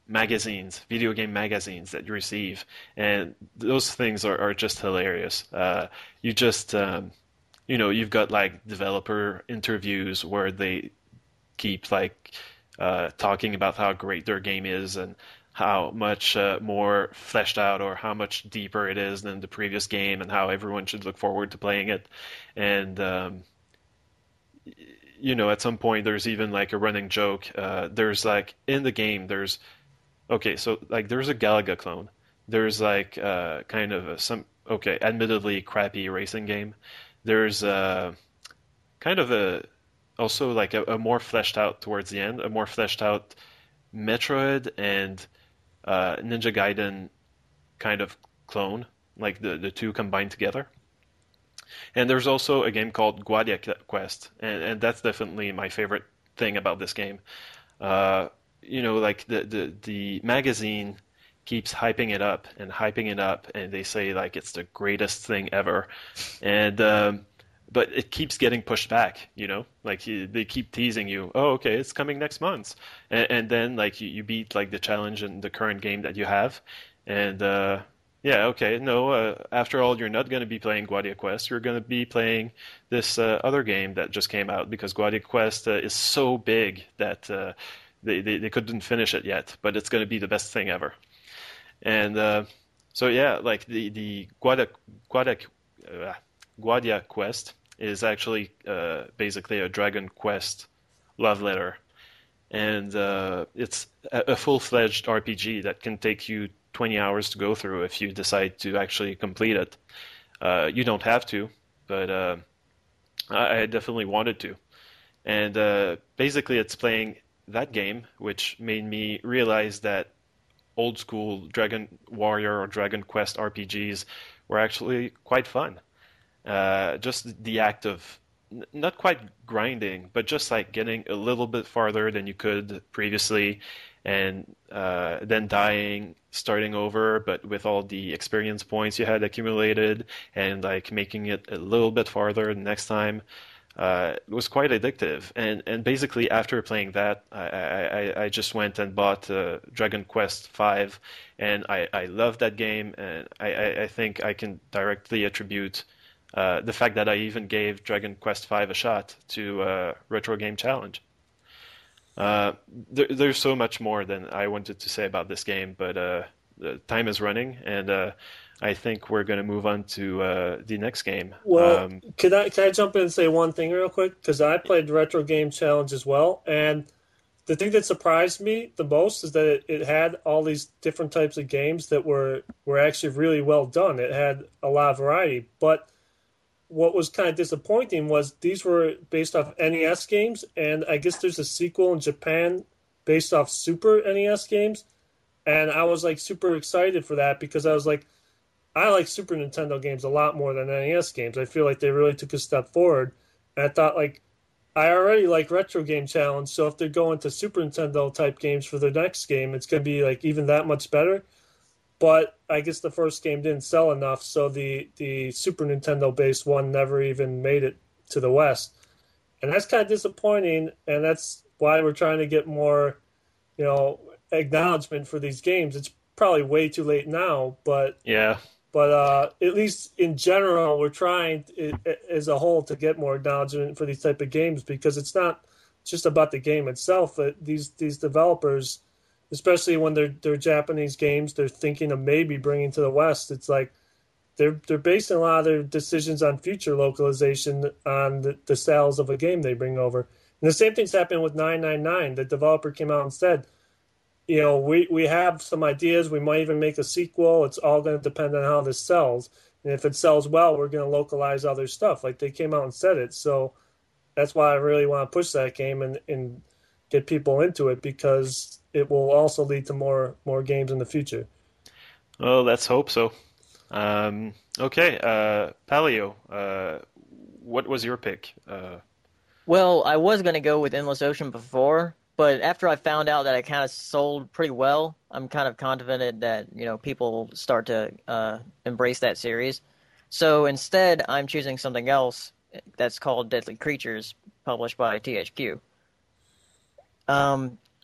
magazines, video game magazines that you receive, and those things are, are just hilarious. Uh, you just, um, you know, you've got like developer interviews where they keep like uh, talking about how great their game is and how much uh, more fleshed out or how much deeper it is than the previous game and how everyone should look forward to playing it. And um, you know, at some point there's even like a running joke. Uh, there's like in the game there's okay, so like there's a Galaga clone. There's like uh, kind of a, some okay, admittedly crappy racing game. There's uh, kind of a also like a, a more fleshed out towards the end, a more fleshed out Metroid and uh, Ninja Gaiden kind of clone, like the, the two combined together. And there's also a game called Guadia Quest, and, and that's definitely my favorite thing about this game. Uh, you know, like the, the, the magazine keeps hyping it up and hyping it up, and they say like it's the greatest thing ever. And um, but it keeps getting pushed back, you know, like you, they keep teasing you. Oh, okay, it's coming next month, and, and then like you, you beat like the challenge in the current game that you have, and uh, yeah, okay, no, uh, after all, you're not going to be playing Guadia Quest. You're going to be playing this uh, other game that just came out because Guadia Quest uh, is so big that uh, they, they they couldn't finish it yet, but it's going to be the best thing ever. And uh, so yeah, like the the Guadia Guadia. Uh, Guadia Quest is actually uh, basically a Dragon Quest love letter, and uh, it's a, a full-fledged R P G that can take you twenty hours to go through if you decide to actually complete it. Uh, you don't have to, but uh, I, I definitely wanted to. And uh, basically it's playing that game, which made me realize that old-school Dragon Warrior or Dragon Quest R P Gs were actually quite fun. Uh, just the act of n- not quite grinding, but just like getting a little bit farther than you could previously, and uh, then dying, starting over, but with all the experience points you had accumulated, and like making it a little bit farther the next time. Uh, it was quite addictive, and and basically after playing that, I I, I just went and bought uh, Dragon Quest five, and I, I love that game, and I, I, I think I can directly attribute Uh, the fact that I even gave Dragon Quest five a shot to uh, Retro Game Challenge. Uh, there, there's so much more than I wanted to say about this game, but uh, the time is running, and uh, I think we're going to move on to uh, the next game.
Well,
Um,
can I can I jump in and say one thing real quick? Because I played Retro Game Challenge as well, and the thing that surprised me the most is that it, it had all these different types of games that were were actually really well done. It had a lot of variety, but what was kind of disappointing was these were based off N E S games, and I guess there's a sequel in Japan based off Super N E S games, and I was like super excited for that because I was like, I like Super Nintendo games a lot more than N E S games. I feel like they really took a step forward, and I thought like, I already like Retro Game Challenge, so if they're going to Super Nintendo type games for their next game, it's going to be like even that much better. But I guess the first game didn't sell enough, so the, the Super Nintendo-based one never even made it to the West. And that's kind of disappointing, and that's why we're trying to get more, you know, acknowledgement for these games. It's probably way too late now, but
yeah,
but uh, at least in general, we're trying it, as a whole to get more acknowledgement for these type of games because it's not just about the game itself. But these these developers, especially when they're they're Japanese games, they're thinking of maybe bringing to the West. It's like they're they're basing a lot of their decisions on future localization on the, the sales of a game they bring over. And the same thing's happened with nine nine nine. The developer came out and said, you know, we, we have some ideas. We might even make a sequel. It's all going to depend on how this sells. And if it sells well, we're going to localize other stuff. Like they came out and said it. So that's why I really want to push that game and, and get people into it because it will also lead to more more games in the future.
Well, let's hope so. Um, okay, uh, Paleo, uh, what was your pick? Uh,
Well, I was going to go with Endless Ocean before, but after I found out that it kind of sold pretty well, I'm kind of confident that, you know, people start to uh, embrace that series. So instead, I'm choosing something else that's called Deadly Creatures, published by T H Q. Um,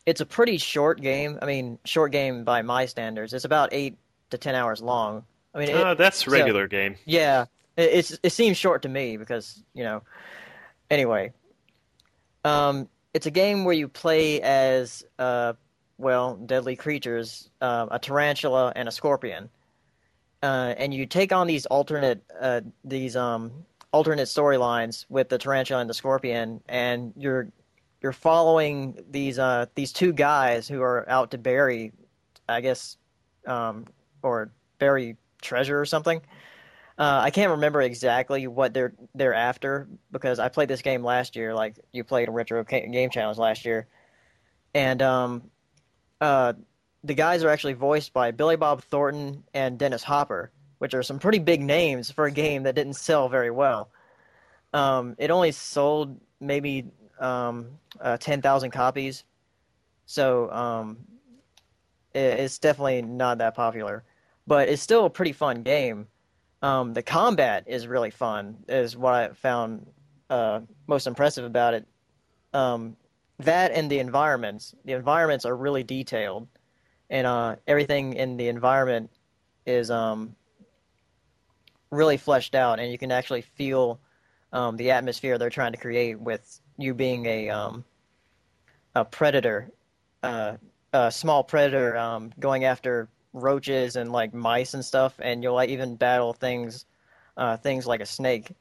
it's a pretty short game. I mean, short game by my standards. It's about eight to ten hours long. I mean, it,
Ah, that's
so
regular game.
yeah, it, it's it seems short to me because you know. Anyway, um, it's a game where you play as uh, well, deadly creatures, uh, a tarantula and a scorpion, uh, and you take on these alternate uh, these um alternate storylines with the tarantula and the scorpion, and you're you're following these uh these two guys who are out to bury, I guess, um, or bury treasure or something. Uh, I can't remember exactly what they're they're after because I played this game last year, like you played a Retro Ca- Game Challenge last year, and um, uh, the guys are actually voiced by Billy Bob Thornton and Dennis Hopper, which are some pretty big names for a game that didn't sell very well. Um, it only sold maybe um, uh, ten thousand copies, so um, it, it's definitely not that popular, but it's still a pretty fun game. Um, the combat is really fun, is what I found uh, most impressive about it. Um, that and the environments. The environments are really detailed, and uh, everything in the environment is um, really fleshed out, and you can actually feel um, the atmosphere they're trying to create with you being a um, a predator, uh, a small predator um, going after roaches and like mice and stuff, and you'll like, even battle things, uh, things like a snake.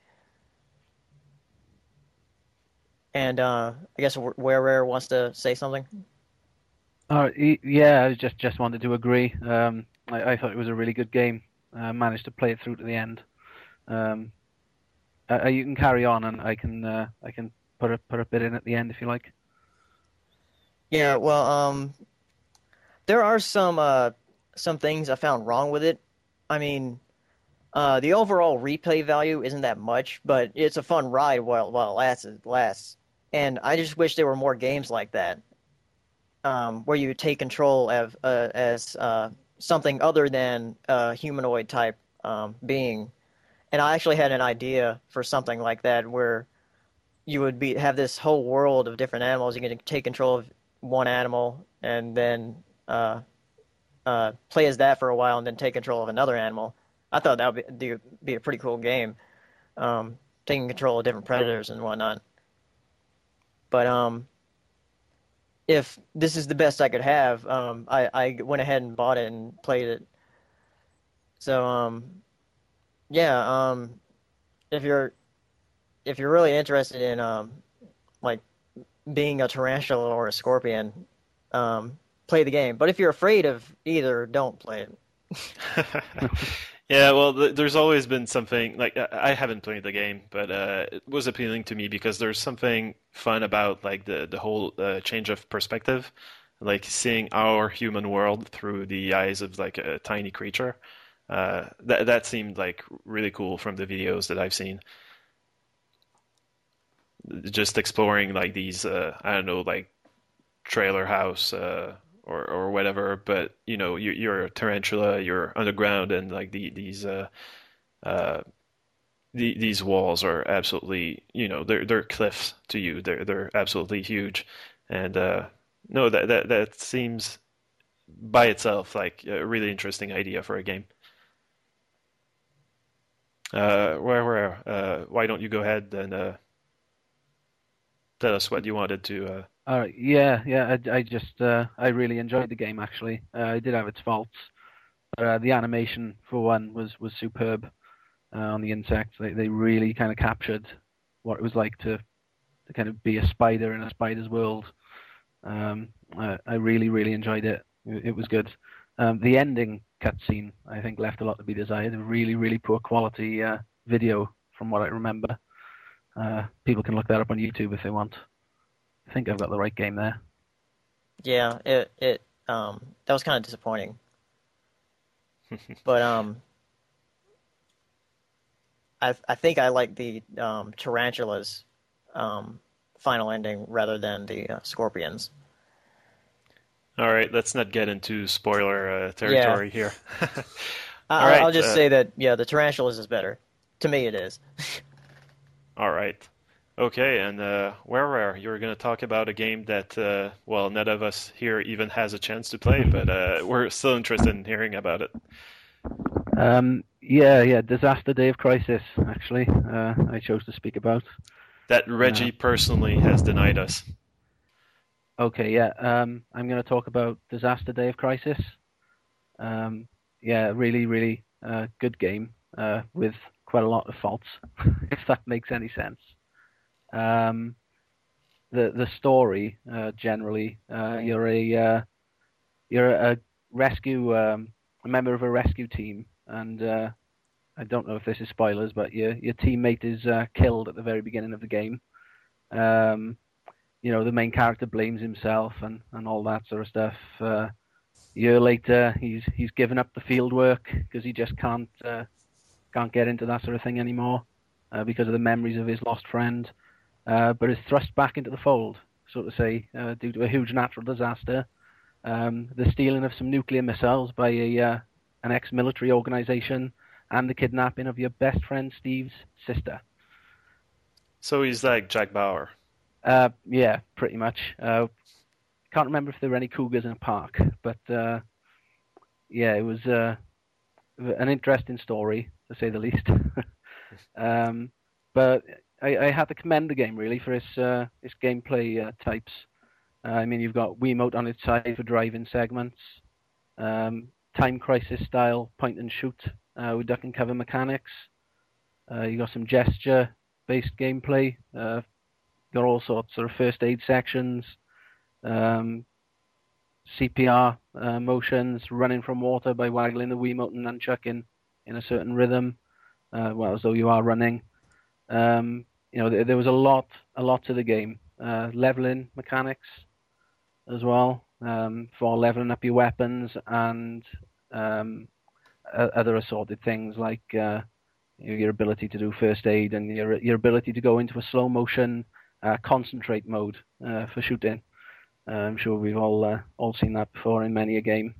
And uh, I guess Where Rare wants to say something.
Uh, y- yeah, I just just wanted to agree. Um, I, I thought it was a really good game. I managed to play it through to the end. Um, uh, you can carry on, and I can uh, I can put a put a bit in at the end if you like.
Yeah, well, um, there are some uh, some things I found wrong with it. I mean, uh, the overall replay value isn't that much, but it's a fun ride while while it lasts. It lasts. And I just wish there were more games like that, um, where you take control of uh, as uh, something other than a humanoid type um, being. And I actually had an idea for something like that, where you would be have this whole world of different animals. You can take control of one animal and then uh, uh, play as that for a while, and then take control of another animal. I thought that would be, be a pretty cool game, um, taking control of different predators and whatnot. But um, if this is the best I could have, um, I, I went ahead and bought it and played it. So um, yeah, um, if you're if you're really interested in um, like being a tarantula or a scorpion, um, play the game. But if you're afraid of either, don't play it.
Yeah, well, th- there's always been something like I I haven't played the game, but uh, it was appealing to me because there's something fun about like the the whole uh, change of perspective, like seeing our human world through the eyes of like a tiny creature. Uh, that that seemed like really cool from the videos that I've seen. Just exploring like these, uh, I don't know, like trailer house uh, or or whatever. But you know, you, you're a tarantula, you're underground, and like the, these uh, uh, the, these walls are absolutely, you know, they're they're cliffs to you. They're they're absolutely huge, and uh, no, that that that seems by itself like a really interesting idea for a game. Uh, where where uh, why don't you go ahead and uh, tell us what you wanted to? Uh...
Uh, yeah, yeah. I, I just uh, I really enjoyed the game actually. Uh, it did have its faults. Uh, the animation for one was was superb uh, on the insects. They they really kind of captured what it was like to to kind of be a spider in a spider's world. Um, I, I really really enjoyed it. It, it was good. Um, the ending cutscene I think left a lot to be desired. A really really poor quality uh, video from what I remember. Uh, people can look that up on YouTube if they want. I think I've got the right game there.
Yeah, it it um that was kind of disappointing. But um, I I think I like the um tarantulas um final ending rather than the uh, scorpions.
All right, let's not get into spoiler uh,
Yeah,
territory here. All
I, I'll
right,
just
uh,
say that yeah, the tarantulas is better. To me, it is.
all right. Okay, and uh, where you're going to talk about a game that, uh, well, none of us here even has a chance to play, but uh, we're still interested in hearing about it.
Um, yeah, yeah, Disaster Day of Crisis, actually, uh, I chose to speak about.
That Reggie uh, personally has denied us.
Okay, yeah, um, I'm going to talk about Disaster Day of Crisis. Um, yeah, really, really uh, good game uh, with quite a lot of faults, if that makes any sense. Um, the the story uh, generally, uh, you're a uh, you're a rescue um, a member of a rescue team, and uh, I don't know if this is spoilers, but your your teammate is uh, killed at the very beginning of the game. Um, you know, the main character blames himself and, and all that sort of stuff. Uh, a year later, he's he's given up the field work because he just can't uh, can't get into that sort of thing anymore uh, because of the memories of his lost friend. Uh, but is thrust back into the fold, so to say, uh, due to a huge natural disaster, um, the stealing of some nuclear missiles by a uh, an ex-military organization, and the kidnapping of your best friend Steve's sister.
So he's like Jack Bauer.
Uh, yeah, pretty much. Uh, can't remember if there were any cougars in a park, but uh, yeah, it was uh, an interesting story, to say the least. um, but I, I have to commend the game really for its uh, its gameplay uh, types. Uh, I mean, you've got Wiimote on its side for driving segments, um, Time Crisis style point and shoot uh, with duck and cover mechanics. Uh, you got some gesture-based gameplay. Uh, got all sorts of first aid sections, um, C P R uh, motions, running from water by waggling the Wiimote and nunchuck in, in a certain rhythm, uh, well, as though you are running. Um, you know, there, there was a lot, a lot to the game. Uh, leveling mechanics as well, um, for leveling up your weapons and um, other assorted things like uh, your ability to do first aid and your your ability to go into a slow motion uh, concentrate mode uh, for shooting. Uh, I'm sure we've all uh, all seen that before in many a game.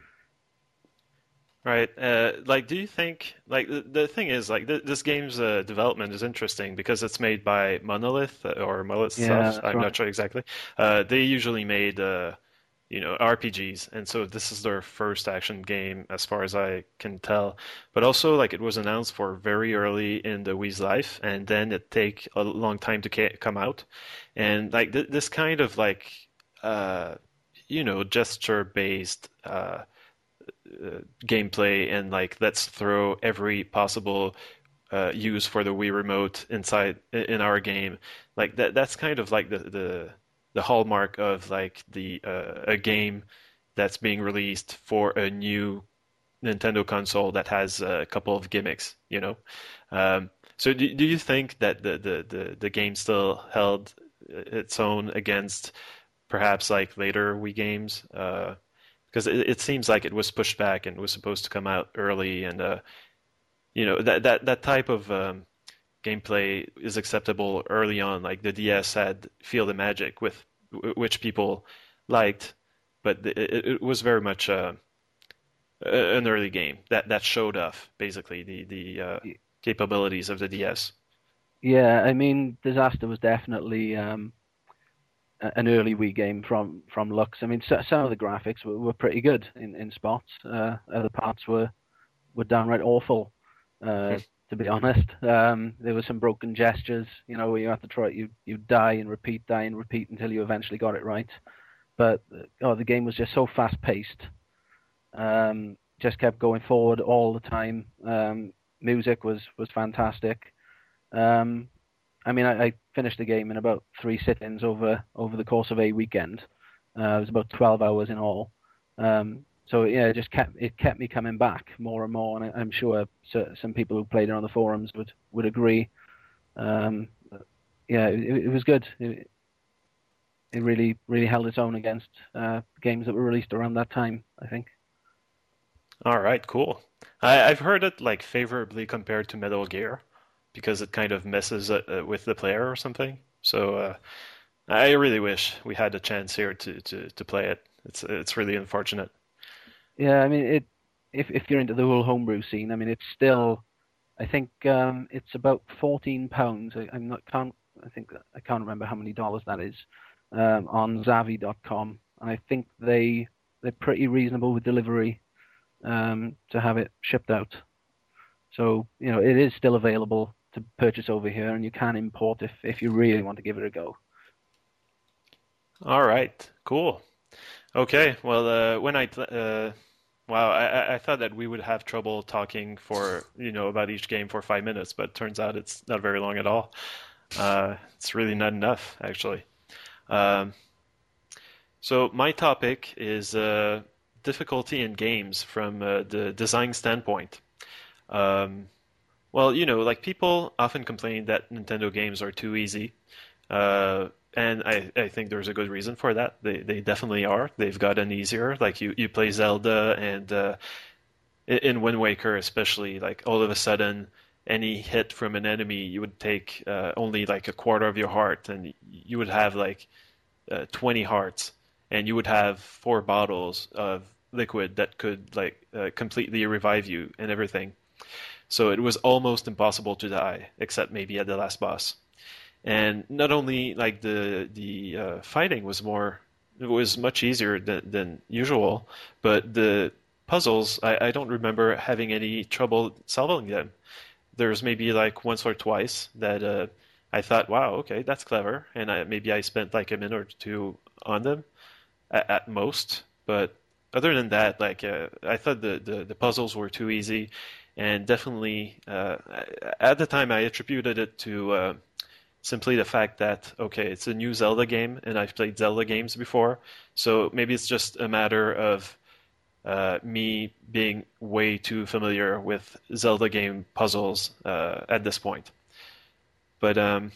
Right. Uh, like, do you think, like, the, the thing is, like, th- this game's uh, development is interesting because it's made by Monolith, or Monolith
Yeah,
Stuff, I'm
right.
not sure exactly. Uh, they usually made, uh, you know, R P Gs, and so this is their first action game, as far as I can tell. But also, like, it was announced for very early in the Wii's life, and then it take a long time to ca- come out. And, like, th- this kind of, like, uh, you know, gesture-based uh Uh, gameplay and like let's throw every possible uh, use for the Wii remote inside in our game, like that that's kind of like the the, the hallmark of like the uh, a game that's being released for a new Nintendo console that has a couple of gimmicks, you know. Um, so do, do you think that the, the, the, the game still held its own against perhaps like later Wii games? Uh, because it, it seems like it was pushed back and was supposed to come out early, and uh, you know that that that type of um, gameplay is acceptable early on. Like the D S had Feel the Magic, with which people liked, but it, it was very much uh, an early game that that showed off basically the the uh, capabilities of the D S.
Yeah, I mean, Disaster was definitely um, an early Wii game from from Lux. I mean, so, some of the graphics were, were pretty good in, in spots. Uh, other parts were were downright awful, uh, to be honest. Um, there were some broken gestures, you know, where you have to try, you you die and repeat, die and repeat until you eventually got it right. But oh, the game was just so fast paced. Um, just kept going forward all the time. Um, music was was fantastic. Um, I mean, I, I finished the game in about three sit-ins over over the course of a weekend. Uh, it was about twelve hours in all. Um, so yeah, it just kept it kept me coming back more and more, and I, I'm sure so, some people who played it on the forums would would agree. Um, yeah, it, it was good. It, it really really held its own against uh, games that were released around that time, I think.
All right, cool. I, I've heard it like favorably compared to Metal Gear, because it kind of messes uh, with the player or something. So uh, I really wish we had a chance here to, to, to play it. It's it's really unfortunate.
Yeah, I mean, it. If if you're into the whole homebrew scene, I mean, it's still. I think um, it's about fourteen pounds. I, I'm not can't I think I can't remember how many dollars that is, um, on Zavvi dot com, and I think they they're pretty reasonable with delivery um, to have it shipped out. So you know it is still available to purchase over here, and you can import if if you really want to give it a go.
All right, cool. Okay, well, uh, when I pl- uh, wow, I, I thought that we would have trouble talking for you know about each game for five minutes, but turns out it's not very long at all. Uh, it's really not enough, actually. Um, so my topic is uh, difficulty in games from uh, the design standpoint. Um, well, you know, like people often complain that Nintendo games are too easy. Uh, and I, I think there's a good reason for that. They they definitely are. They've gotten easier. Like you, you play Zelda and uh, in Wind Waker especially, like all of a sudden any hit from an enemy you would take uh, only like a quarter of your heart, and you would have like uh, twenty hearts, and you would have four bottles of liquid that could like uh, completely revive you and everything. So it was almost impossible to die, except maybe at the last boss. And not only like the the uh, fighting was more, it was much easier than, than usual, but the puzzles, I, I don't remember having any trouble solving them. There's maybe like once or twice that uh, I thought, wow, okay, that's clever, and I, maybe I spent like a minute or two on them at, at most. But other than that, like uh, I thought the, the, the puzzles were too easy, and definitely uh, at the time I attributed it to uh, simply the fact that, okay, it's a new Zelda game, and I've played Zelda games before, so maybe it's just a matter of uh, me being way too familiar with Zelda game puzzles uh, at this point. But um,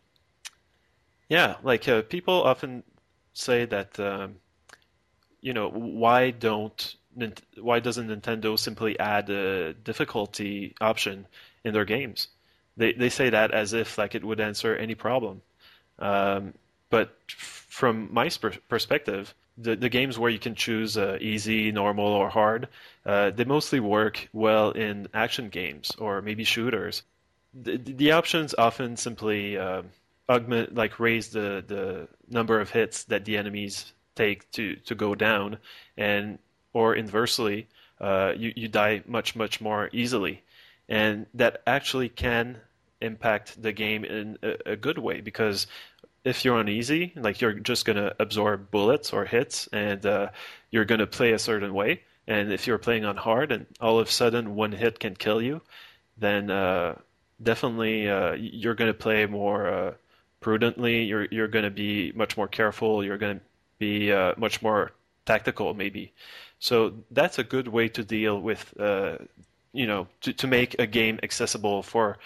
yeah, like uh, people often say that, um, you know, why don't why doesn't Nintendo simply add a difficulty option in their games? They they say that as if like it would answer any problem. Um, but from my sp- perspective, the, the games where you can choose uh, easy, normal, or hard, uh, they mostly work well in action games or maybe shooters. The, the options often simply uh, augment, like raise the, the number of hits that the enemies take to, to go down, and or inversely, uh, you, you die much, much more easily. And that actually can impact the game in a, a good way, because if you're on easy, like you're just going to absorb bullets or hits, and uh, you're going to play a certain way. And if you're playing on hard and all of a sudden one hit can kill you, then uh, definitely uh, you're going to play more uh, prudently. You're you're going to be much more careful. You're going to be uh, much more tactical, maybe. So that's a good way to deal with, uh, you know, to, to make a game accessible for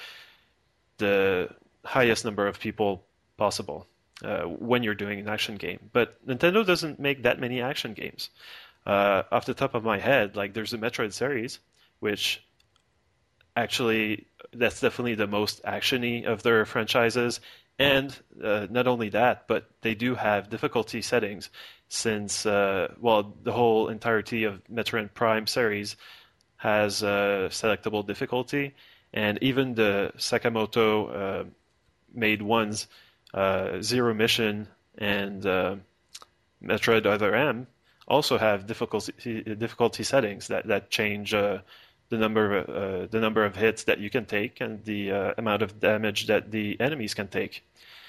the highest number of people possible uh, when you're doing an action game. But Nintendo doesn't make that many action games. Uh, off the top of my head, like there's the Metroid series, which actually that's definitely the most actiony of their franchises. And uh, not only that, but they do have difficulty settings, since uh, well, the whole entirety of Metroid Prime series has uh, selectable difficulty, and even the Sakamoto uh, made ones, uh, Zero Mission and uh, Metroid Other M, also have difficulty difficulty settings that that change uh, the number of, uh, the number of hits that you can take and the uh, amount of damage that the enemies can take.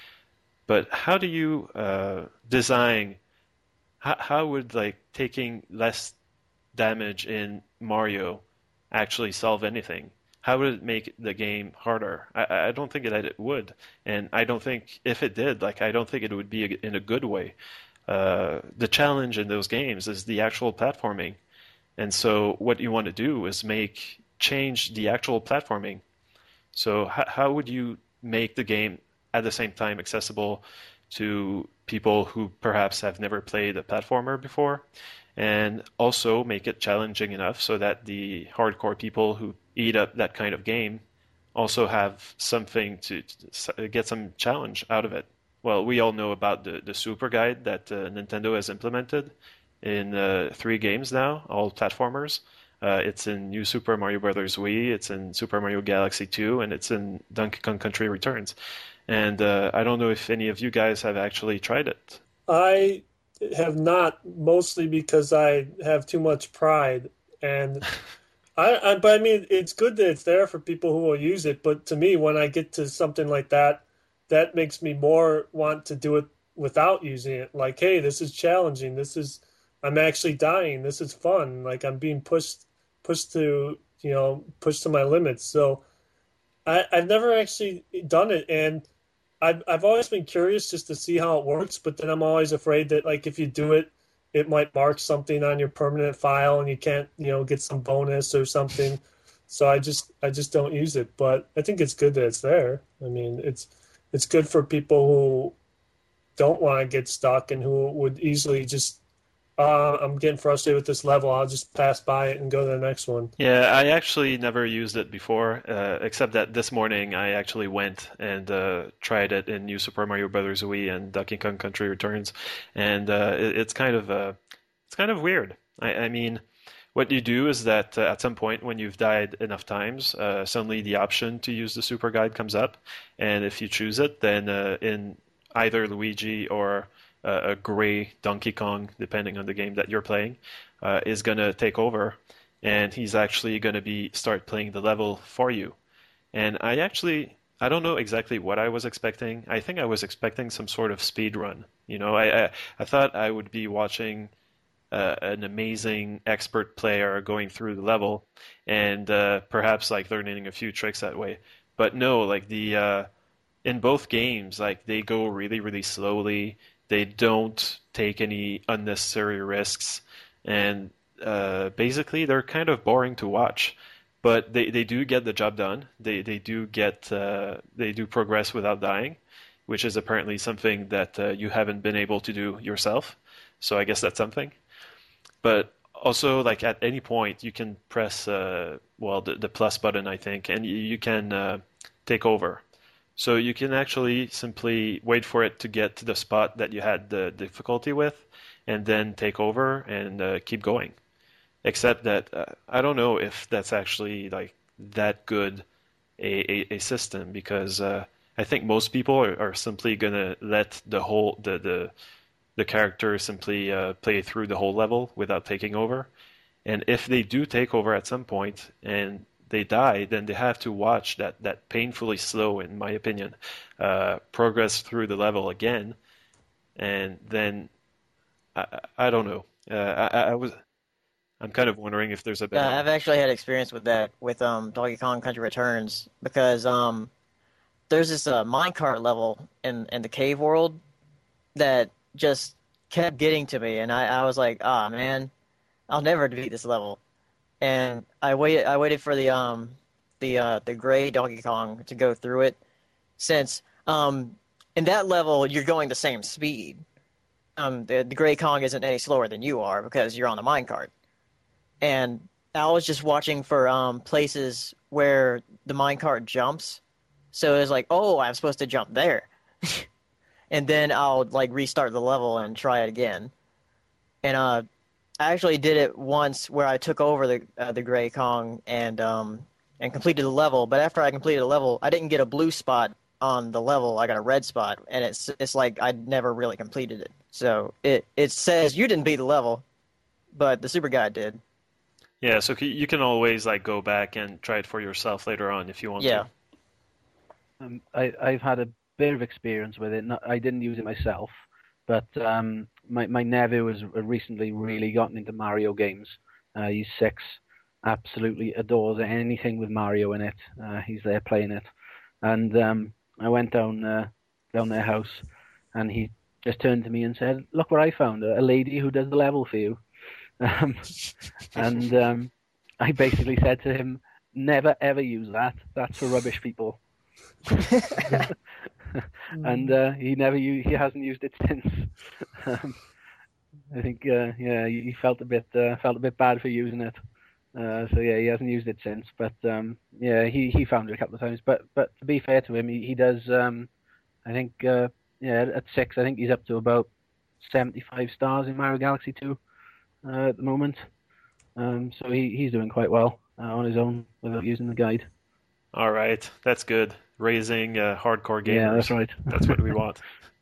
But how do you uh, design? How, how would like taking less damage in Mario actually solve anything? How would it make the game harder? I, I don't think that it would, and I don't think if it did, like I don't think it would be in a good way. Uh, the challenge in those games is the actual platforming, and so what you want to do is make change the actual platforming. So h- how would you make the game at the same time accessible to people who perhaps have never played a platformer before, and also make it challenging enough so that the hardcore people who eat up that kind of game also have something to, to get some challenge out of it? Well, we all know about the, the Super Guide that uh, Nintendo has implemented in uh, three games now, all platformers. Uh, it's in New Super Mario Bros. Wii, it's in Super Mario Galaxy two, and it's in Donkey Kong Country Returns. and uh, I don't know if any of you guys have actually tried it.
I have not, mostly because I have too much pride, and I, I. But I mean, it's good that it's there for people who will use it. But to me, when I get to something like that, that makes me more want to do it without using it. Like, hey, this is challenging. This is, I'm actually dying. This is fun. Like I'm being pushed, pushed to, you know, pushed to my limits. So I, I've never actually done it, and I've I've always been curious just to see how it works, but then I'm always afraid that like if you do it, it might mark something on your permanent file and you can't, you know, get some bonus or something. So I just I just don't use it. But I think it's good that it's there. I mean, it's it's good for people who don't want to get stuck and who would easily just uh, I'm getting frustrated with this level. I'll just pass by it and go to the next one.
Yeah, I actually never used it before, uh, except that this morning I actually went and uh, tried it in New Super Mario Bros. Wii and Donkey Kong Country Returns, and uh, it, it's kind of uh, it's kind of weird. I, I mean, what you do is that uh, at some point when you've died enough times, uh, suddenly the option to use the Super Guide comes up, and if you choose it, then uh, in either Luigi or uh, a gray Donkey Kong, depending on the game that you're playing, uh, is going to take over, and he's actually going to be start playing the level for you. And I actually, I don't know exactly what I was expecting. I think I was expecting some sort of speed run. You know, I I, I thought I would be watching uh, an amazing expert player going through the level, and uh, perhaps like learning a few tricks that way. But no, like the uh, in both games, like they go really, really slowly. They don't take any unnecessary risks, and uh, basically they're kind of boring to watch. But they, they do get the job done. They they do get uh, they do progress without dying, which is apparently something that uh, you haven't been able to do yourself. So I guess that's something. But also, like at any point, you can press uh, well the, the plus button, I think, and you, you can uh, take over. So you can actually simply wait for it to get to the spot that you had the difficulty with, and then take over and uh, keep going. Except that uh, I don't know if that's actually like that good a, a, a system, because uh, I think most people are, are simply gonna let the whole the the, the character simply uh, play through the whole level without taking over. And if they do take over at some point and they die, then they have to watch that, that painfully slow, in my opinion, uh, progress through the level again, and then I, I don't know. Uh, I, I was I'm kind of wondering if there's a better.
Yeah, I've actually had experience with that with um, Donkey Kong Country Returns, because um, there's this uh, minecart level in in the cave world that just kept getting to me, and I, I was like, ah, man, I'll never defeat this level. And I waited. I waited for the um the uh, the gray Donkey Kong to go through it, since um in that level you're going the same speed. Um, the the gray Kong isn't any slower than you are because you're on the minecart. And I was just watching for um places where the minecart jumps, so it was like, oh, I'm supposed to jump there, and then I'll like restart the level and try it again. And uh. I actually did it once where I took over the uh, the Gray Kong and um and completed the level. But after I completed the level, I didn't get a blue spot on the level. I got a red spot, and it's it's like I never really completed it. So it it says you didn't beat the level, but the Super Guide did.
Yeah, so you can always like go back and try it for yourself later on if you want
yeah.
to.
Um, I I've had a bit of experience with it. Not, I didn't use it myself, but um. My my nephew has recently really gotten into Mario games. Uh, he's six, absolutely adores anything with Mario in it. Uh, he's there playing it, and um, I went down uh, down their house, and he just turned to me and said, "Look what I found! A lady who does the level for you." Um, and um, I basically said to him, "Never ever use that. That's for rubbish people." And uh, he never used, he hasn't used it since. um, I think uh, yeah he felt a bit uh, felt a bit bad for using it. Uh, so yeah, he hasn't used it since. But um, yeah, he, he found it a couple of times. But but to be fair to him, he, he does. Um, I think uh, yeah at six, I think he's up to about seventy-five stars in Mario Galaxy two uh, at the moment. Um, so he, he's doing quite well uh, on his own without using the guide.
All right, that's good. raising uh, hardcore gamers.
Yeah, that's right.
That's what we want.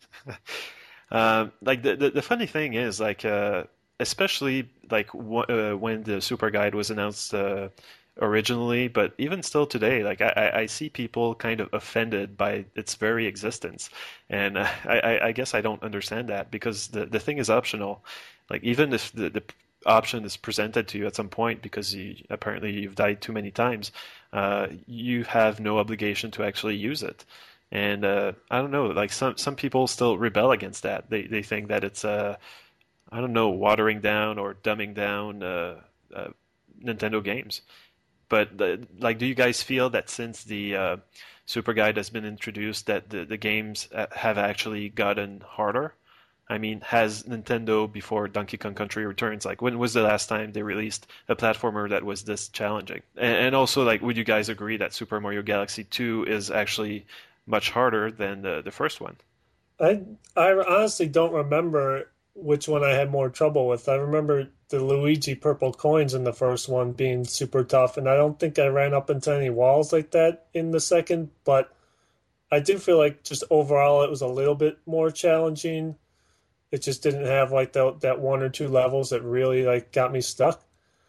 um, like the, the the funny thing is, like uh, especially like w- uh, when the Super Guide was announced uh, originally, but even still today, like I, I I see people kind of offended by its very existence, and uh, I I I guess I don't understand that because the the thing is optional. Like even if the the option is presented to you at some point because you, apparently you've died too many times, uh, you have no obligation to actually use it. And uh, I don't know, like some some people still rebel against that. They they think that it's uh, I don't know, watering down or dumbing down uh, uh, Nintendo games. But the, like, do you guys feel that since the uh, Super Guide has been introduced, that the, the games uh, have actually gotten harder? I mean, has Nintendo, before Donkey Kong Country Returns, like when was the last time they released a platformer that was this challenging? And, and also, like, would you guys agree that Super Mario Galaxy two is actually much harder than the, the first one?
I I honestly don't remember which one I had more trouble with. I remember the Luigi purple coins in the first one being super tough, and I don't think I ran up into any walls like that in the second, but I do feel like just overall it was a little bit more challenging. It just didn't have like the, that one or two levels that really like got me stuck.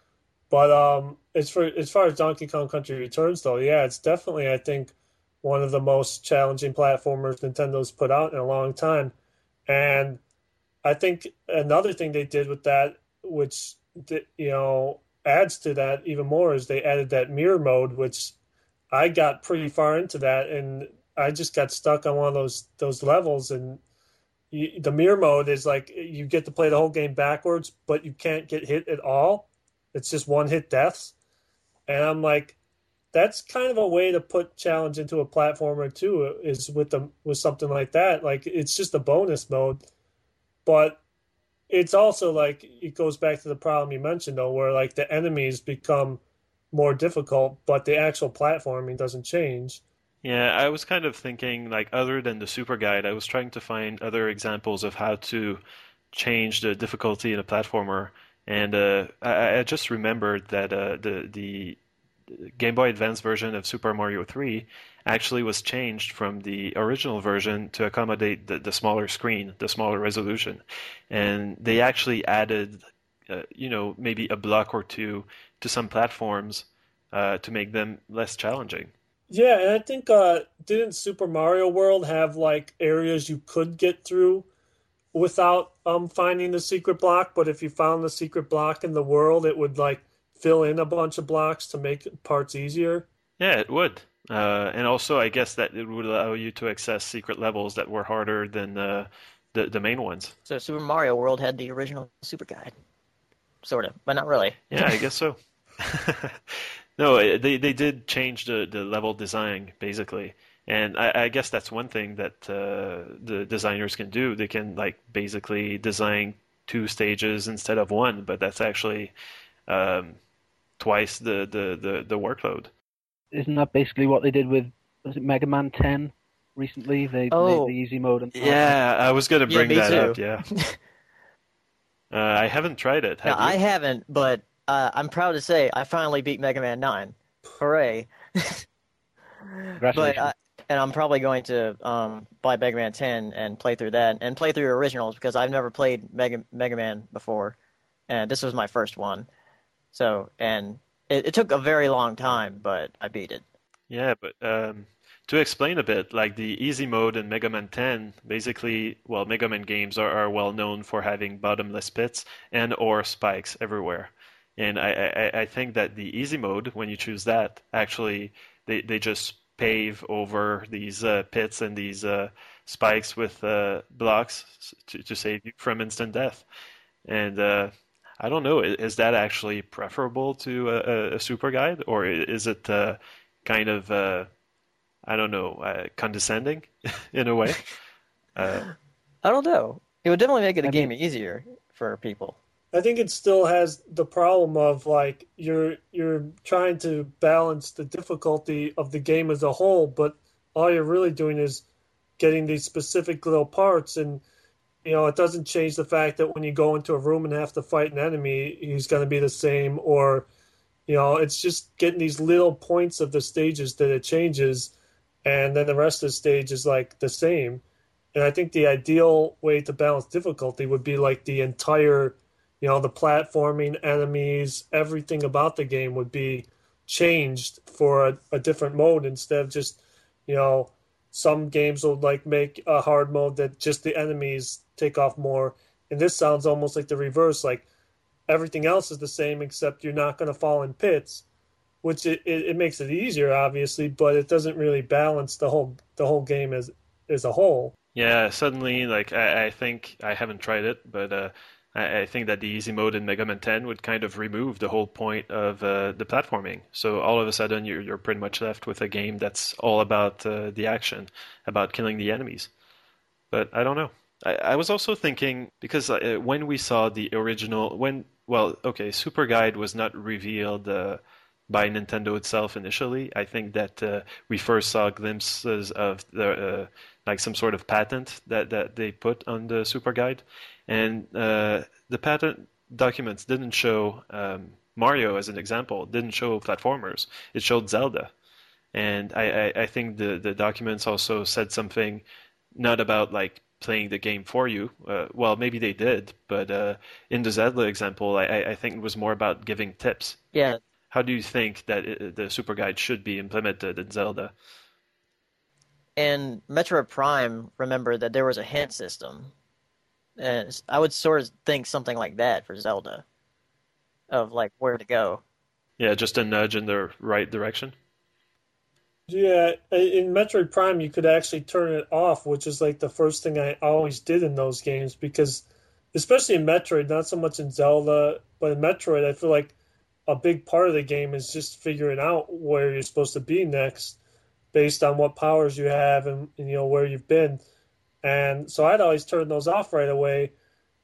But um, as for as far as Donkey Kong Country Returns, though, yeah, it's definitely I think one of the most challenging platformers Nintendo's put out in a long time. And I think another thing they did with that, which you know adds to that even more, is they added that mirror mode, which I got pretty far into that, and I just got stuck on one of those those levels and. You, the mirror mode is like you get to play the whole game backwards, but you can't get hit at all. It's just one hit deaths. And I'm like, that's kind of a way to put challenge into a platformer too, is with the with something like that. Like it's just a bonus mode. But it's also like it goes back to the problem you mentioned though, where like the enemies become more difficult, but the actual platforming doesn't change.
Yeah, I was kind of thinking, like, other than the Super Guide, I was trying to find other examples of how to change the difficulty in a platformer, and uh, I, I just remembered that uh, the the Game Boy Advance version of Super Mario three actually was changed from the original version to accommodate the, the smaller screen, the smaller resolution, and they actually added, uh, you know, maybe a block or two to some platforms uh, to make them less challenging.
Yeah, and I think uh, didn't Super Mario World have like areas you could get through without um finding the secret block, but if you found the secret block in the world, it would like fill in a bunch of blocks to make parts easier?
Yeah, it would. Uh, and also, I guess that it would allow you to access secret levels that were harder than uh, the the main ones.
So Super Mario World had the original Super Guide, sort of, but not really.
Yeah, I guess so. No, they they did change the, the level design basically, and I, I guess that's one thing that uh, the designers can do. They can like basically design two stages instead of one, but that's actually um, twice the, the, the, the workload.
Isn't that basically what they did with was it Mega Man ten recently? They
Oh.
made the easy mode. And
Yeah, I was gonna
Yeah,
bring
me
that
too.
up. Yeah, uh, I haven't tried it.
Now,
Have
I
you?
haven't, but uh, I'm proud to say I finally beat Mega Man nine. Hooray! But
Congratulations.
uh, and I'm probably going to um, buy Mega Man ten and play through that and play through originals because I've never played Mega Mega Man before, and this was my first one. So, and it, it took a very long time, but I beat it.
Yeah, but um, to explain a bit, like the easy mode in Mega Man ten, basically, well, Mega Man games are, are well known for having bottomless pits and or spikes everywhere. And I, I, I think that the easy mode, when you choose that, actually they, they just pave over these uh, pits and these uh, spikes with uh, blocks to, to save you from instant death. And uh, I don't know, i- is that actually preferable to a, a, a super guide, or i- is it uh, kind of uh, I don't know, uh, condescending in a way? Uh,
I don't know. It would definitely make it a
I
game
mean-
easier for people.
I think it still has the problem of like you're you're trying to balance the difficulty of the game as a whole, but all you're really doing is getting these specific little parts, and you know it doesn't change the fact that when you go into a room and have to fight an enemy, he's going to be the same, or you know it's just getting these little points of the stages that it changes, and then the rest of the stage is like the same. And I think the ideal way to balance difficulty would be like the entire, you know, the platforming, enemies, everything about the game would be changed for a, a different mode instead of just, you know, some games will like make a hard mode that just the enemies take off more. And this sounds almost like the reverse, like everything else is the same except you're not going to fall in pits, which it, it, it makes it easier, obviously, but it doesn't really balance the whole the whole game as as a whole.
Yeah, suddenly, like I, I think I haven't tried it, but uh, I, I think that the easy mode in Mega Man ten would kind of remove the whole point of uh, the platforming. So all of a sudden, you're you're pretty much left with a game that's all about uh, the action, about killing the enemies. But I don't know. I, I was also thinking because uh, when we saw the original, when well, okay, Super Guide was not revealed uh, by Nintendo itself initially. I think that uh, we first saw glimpses of the uh, like some sort of patent that, that they put on the Super Guide, and uh, the patent documents didn't show um, Mario as an example. Didn't show platformers. It showed Zelda, and I, I, I think the the documents also said something not about like playing the game for you. Uh, well, maybe they did, but uh, in the Zelda example, I, I think it was more about giving tips.
Yeah.
How do you think that it, the Super Guide should be implemented in Zelda?
In Metroid Prime, remember that there was a hint system. And I would sort of think something like that for Zelda, of like where to go.
Yeah, just a nudge in the right direction.
Yeah, in Metroid Prime, you could actually turn it off, which is like the first thing I always did in those games, because especially in Metroid, not so much in Zelda, but in Metroid, I feel like a big part of the game is just figuring out where you're supposed to be next based on what powers you have and, and you know where you've been. And so I'd always turn those off right away.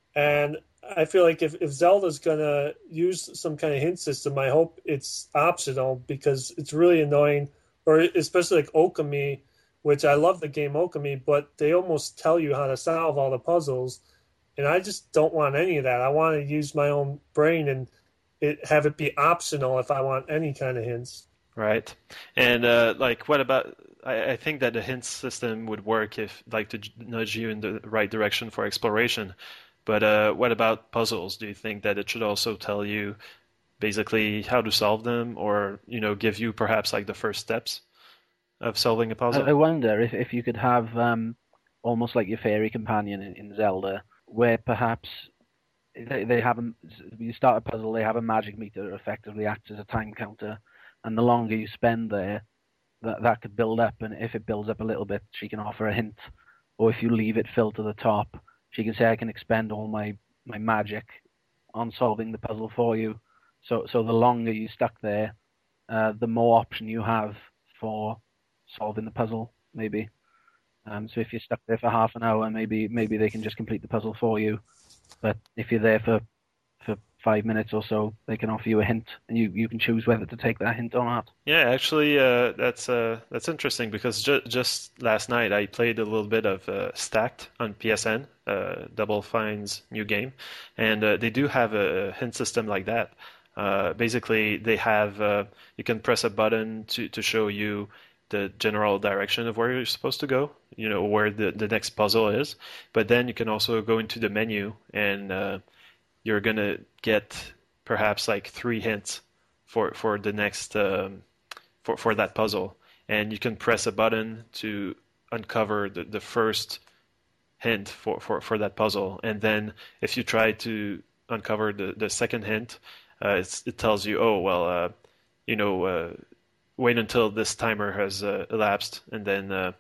And I feel like if, if Zelda's going to use some kind of hint system, I hope it's optional, because it's really annoying. Or especially like Okami, which I love the game Okami, but they almost tell you how to solve all the puzzles. And I just don't want any of that. I want to use my own brain and it have it be optional if I want any kind of hints.
Right. And uh, like, what about? I, I think that the hint system would work if, like, to nudge you in the right direction for exploration. But uh, what about puzzles? Do you think that it should also tell you basically how to solve them, or you know, give you perhaps like the first steps of solving a puzzle?
I, I wonder if, if you could have um, almost like your fairy companion in, in Zelda, where perhaps they, they have a, you start a puzzle, they have a magic meter that effectively acts as a time counter, and the longer you spend there, that that could build up, and if it builds up a little bit, she can offer a hint, or if you leave it filled to the top, she can say, I can expend all my, my magic on solving the puzzle for you. So so the longer you're stuck there, uh, the more option you have for solving the puzzle, maybe. Um, so if you're stuck there for half an hour, maybe maybe they can just complete the puzzle for you. But if you're there for for five minutes or so, they can offer you a hint, and you, you can choose whether to take that hint or not.
Yeah, actually, uh, that's uh, that's interesting, because ju- just last night I played a little bit of uh, Stacked on P S N, uh, Double Fine's new game, and uh, they do have a hint system like that. Uh, basically, they have uh, you can press a button to, to show you the general direction of where you're supposed to go, you know, where the, the next puzzle is. But then you can also go into the menu, and uh, you're gonna get perhaps like three hints for for the next um, for for that puzzle, and you can press a button to uncover the, the first hint for, for, for that puzzle, and then if you try to uncover the, the second hint, Uh, it's, it tells you, oh, well, uh, you know, uh, wait until this timer has uh, elapsed, and then uh,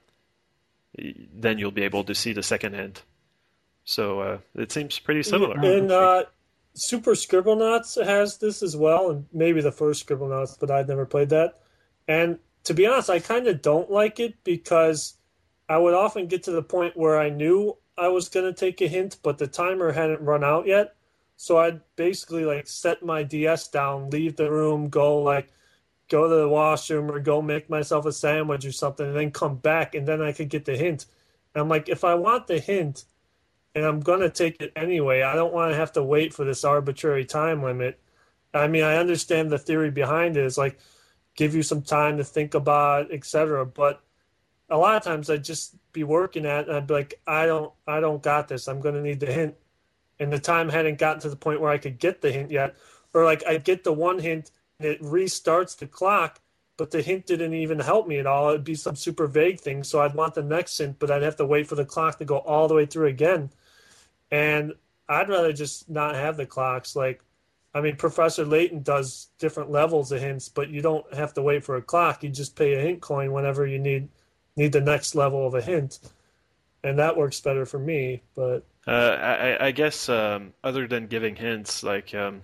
then you'll be able to see the second hint. So uh, it seems pretty similar.
And uh, Super Scribblenauts has this as well, and maybe the first Scribblenauts, but I've never played that. And to be honest, I kind of don't like it, because I would often get to the point where I knew I was going to take a hint, but the timer hadn't run out yet. So I'd basically like set my D S down, leave the room, go like go to the washroom or go make myself a sandwich or something, and then come back, and then I could get the hint. And I'm like, if I want the hint and I'm going to take it anyway, I don't want to have to wait for this arbitrary time limit. I mean, I understand the theory behind it is like give you some time to think about, et cetera. But a lot of times I'd just be working at it and I'd be like, I don't, I don't got this. I'm going to need the hint. And the time hadn't gotten to the point where I could get the hint yet. Or like I'd get the one hint and it restarts the clock, but the hint didn't even help me at all. It'd be some super vague thing. So I'd want the next hint, but I'd have to wait for the clock to go all the way through again. And I'd rather just not have the clocks. Like, I mean, Professor Layton does different levels of hints, but you don't have to wait for a clock. You just pay a hint coin whenever you need need the next level of a hint. And that works better for me. But
uh, I, I guess um, other than giving hints, like um,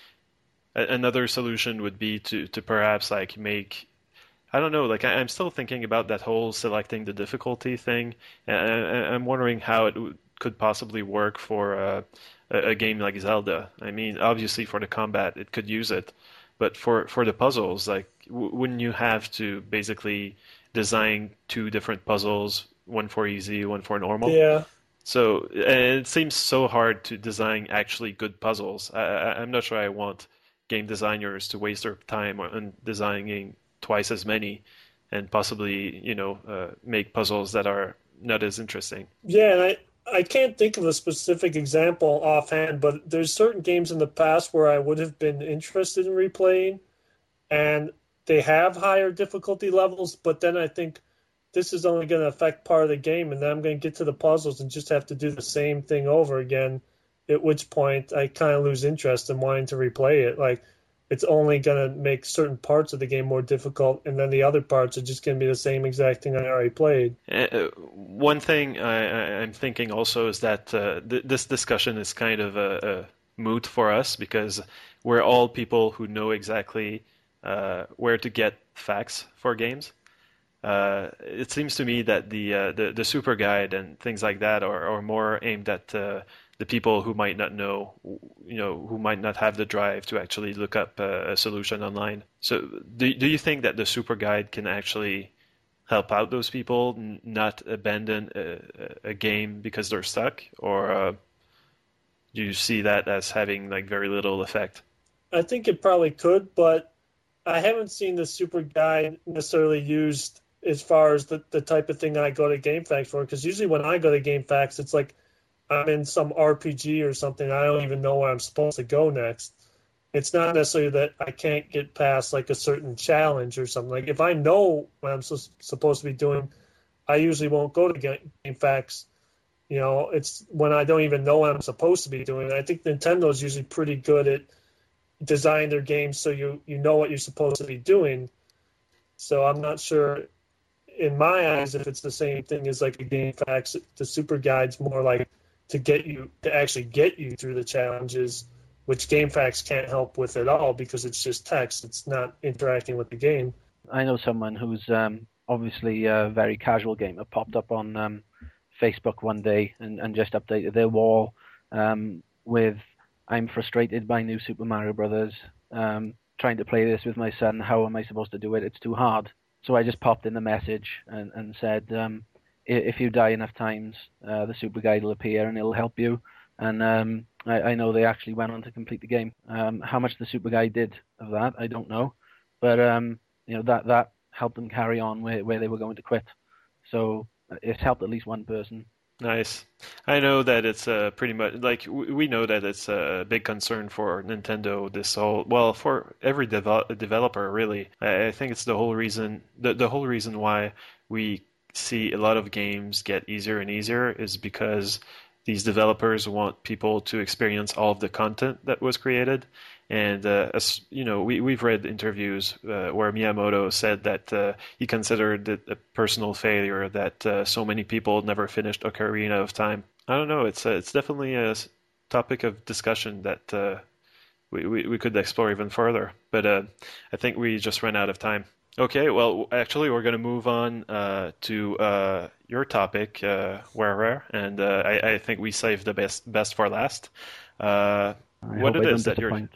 a- another solution would be to, to perhaps like make, I don't know, like I, I'm still thinking about that whole selecting the difficulty thing. And I, I'm wondering how it would, could possibly work for uh, a, a game like Zelda. I mean, obviously for the combat, it could use it. But for, for the puzzles, like, w- wouldn't you have to basically design two different puzzles, one for easy, one for normal?
yeah.
So, and it seems so hard to design actually good puzzles. I, I, I'm not sure I want game designers to waste their time on designing twice as many and possibly, you know, uh, make puzzles that are not as interesting.
Yeah, and I, I can't think of a specific example offhand, but there's certain games in the past where I would have been interested in replaying, and they have higher difficulty levels, but then I think this is only going to affect part of the game, and then I'm going to get to the puzzles and just have to do the same thing over again, at which point I kind of lose interest in wanting to replay it. Like, it's only going to make certain parts of the game more difficult, and then the other parts are just going to be the same exact thing I already played.
Uh, one thing I, I, I'm thinking also is that uh, th- this discussion is kind of a, a moot for us because we're all people who know exactly uh, where to get facts for games. Uh, it seems to me that the, uh, the the super guide and things like that are, are more aimed at uh, the people who might not know, you know, who might not have the drive to actually look up a, a solution online. So, do do you think that the super guide can actually help out those people, n- not abandon a, a game because they're stuck, or uh, do you see that as having like very little effect?
I think it probably could, but I haven't seen the super guide necessarily used as far as the, the type of thing I go to GameFAQs for, because usually when I go to GameFAQs, it's like I'm in some R P G or something. I don't even know where I'm supposed to go next. It's not necessarily that I can't get past like a certain challenge or something. Like if I know what I'm so, supposed to be doing, I usually won't go to GameFAQs. You know, it's when I don't even know what I'm supposed to be doing. I think Nintendo's usually pretty good at designing their games so you, you know what you're supposed to be doing. So I'm not sure, in my eyes, if it's the same thing as like a GameFAQs. The super guide's more like to get you to actually get you through the challenges, which GameFAQs can't help with at all because it's just text. It's not interacting with the game.
I know someone who's um, obviously a very casual gamer popped up on um, Facebook one day and, and just updated their wall um, with, "I'm frustrated by New Super Mario Brothers. Um, trying to play this with my son. How am I supposed to do it? It's too hard." So I just popped in the message and, and said, um, if you die enough times, uh, the super guide will appear and it'll help you. And um, I, I know they actually went on to complete the game. Um, how much the super guide did of that, I don't know. But um, you know that, that helped them carry on where, where they were going to quit. So it's helped at least one person.
Nice. I know that it's uh, pretty much like we know that it's a big concern for Nintendo. This whole well for every devel- developer really. I, I think it's the whole reason the the whole reason why we see a lot of games get easier and easier is because these developers want people to experience all of the content that was created. And uh, as you know, we we've read interviews uh, where Miyamoto said that uh, he considered it a personal failure that uh, so many people never finished Ocarina of Time. I don't know. It's uh, it's definitely a topic of discussion that uh, we, we we could explore even further. But uh, I think we just ran out of time. Okay, well, actually, we're going to move on uh, to uh, your topic, uh, WareWare, and uh, I, I think we saved the best best for last. Uh, what it is that you're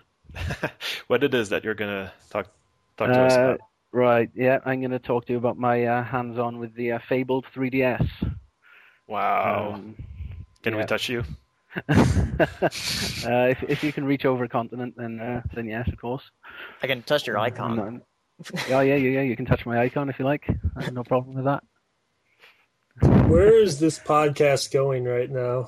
what it is that you're going to talk talk to uh, us about?
Right, yeah, I'm going to talk to you about my uh, hands-on with the uh, fabled three D S.
Wow!
Um,
can
yeah.
we touch you?
uh, if if you can reach over a continent, then uh, then yes, of course.
I can touch your icon.
Um, oh yeah, yeah, yeah. You can touch my icon if you like. I have no problem with that.
Where is this podcast going right now?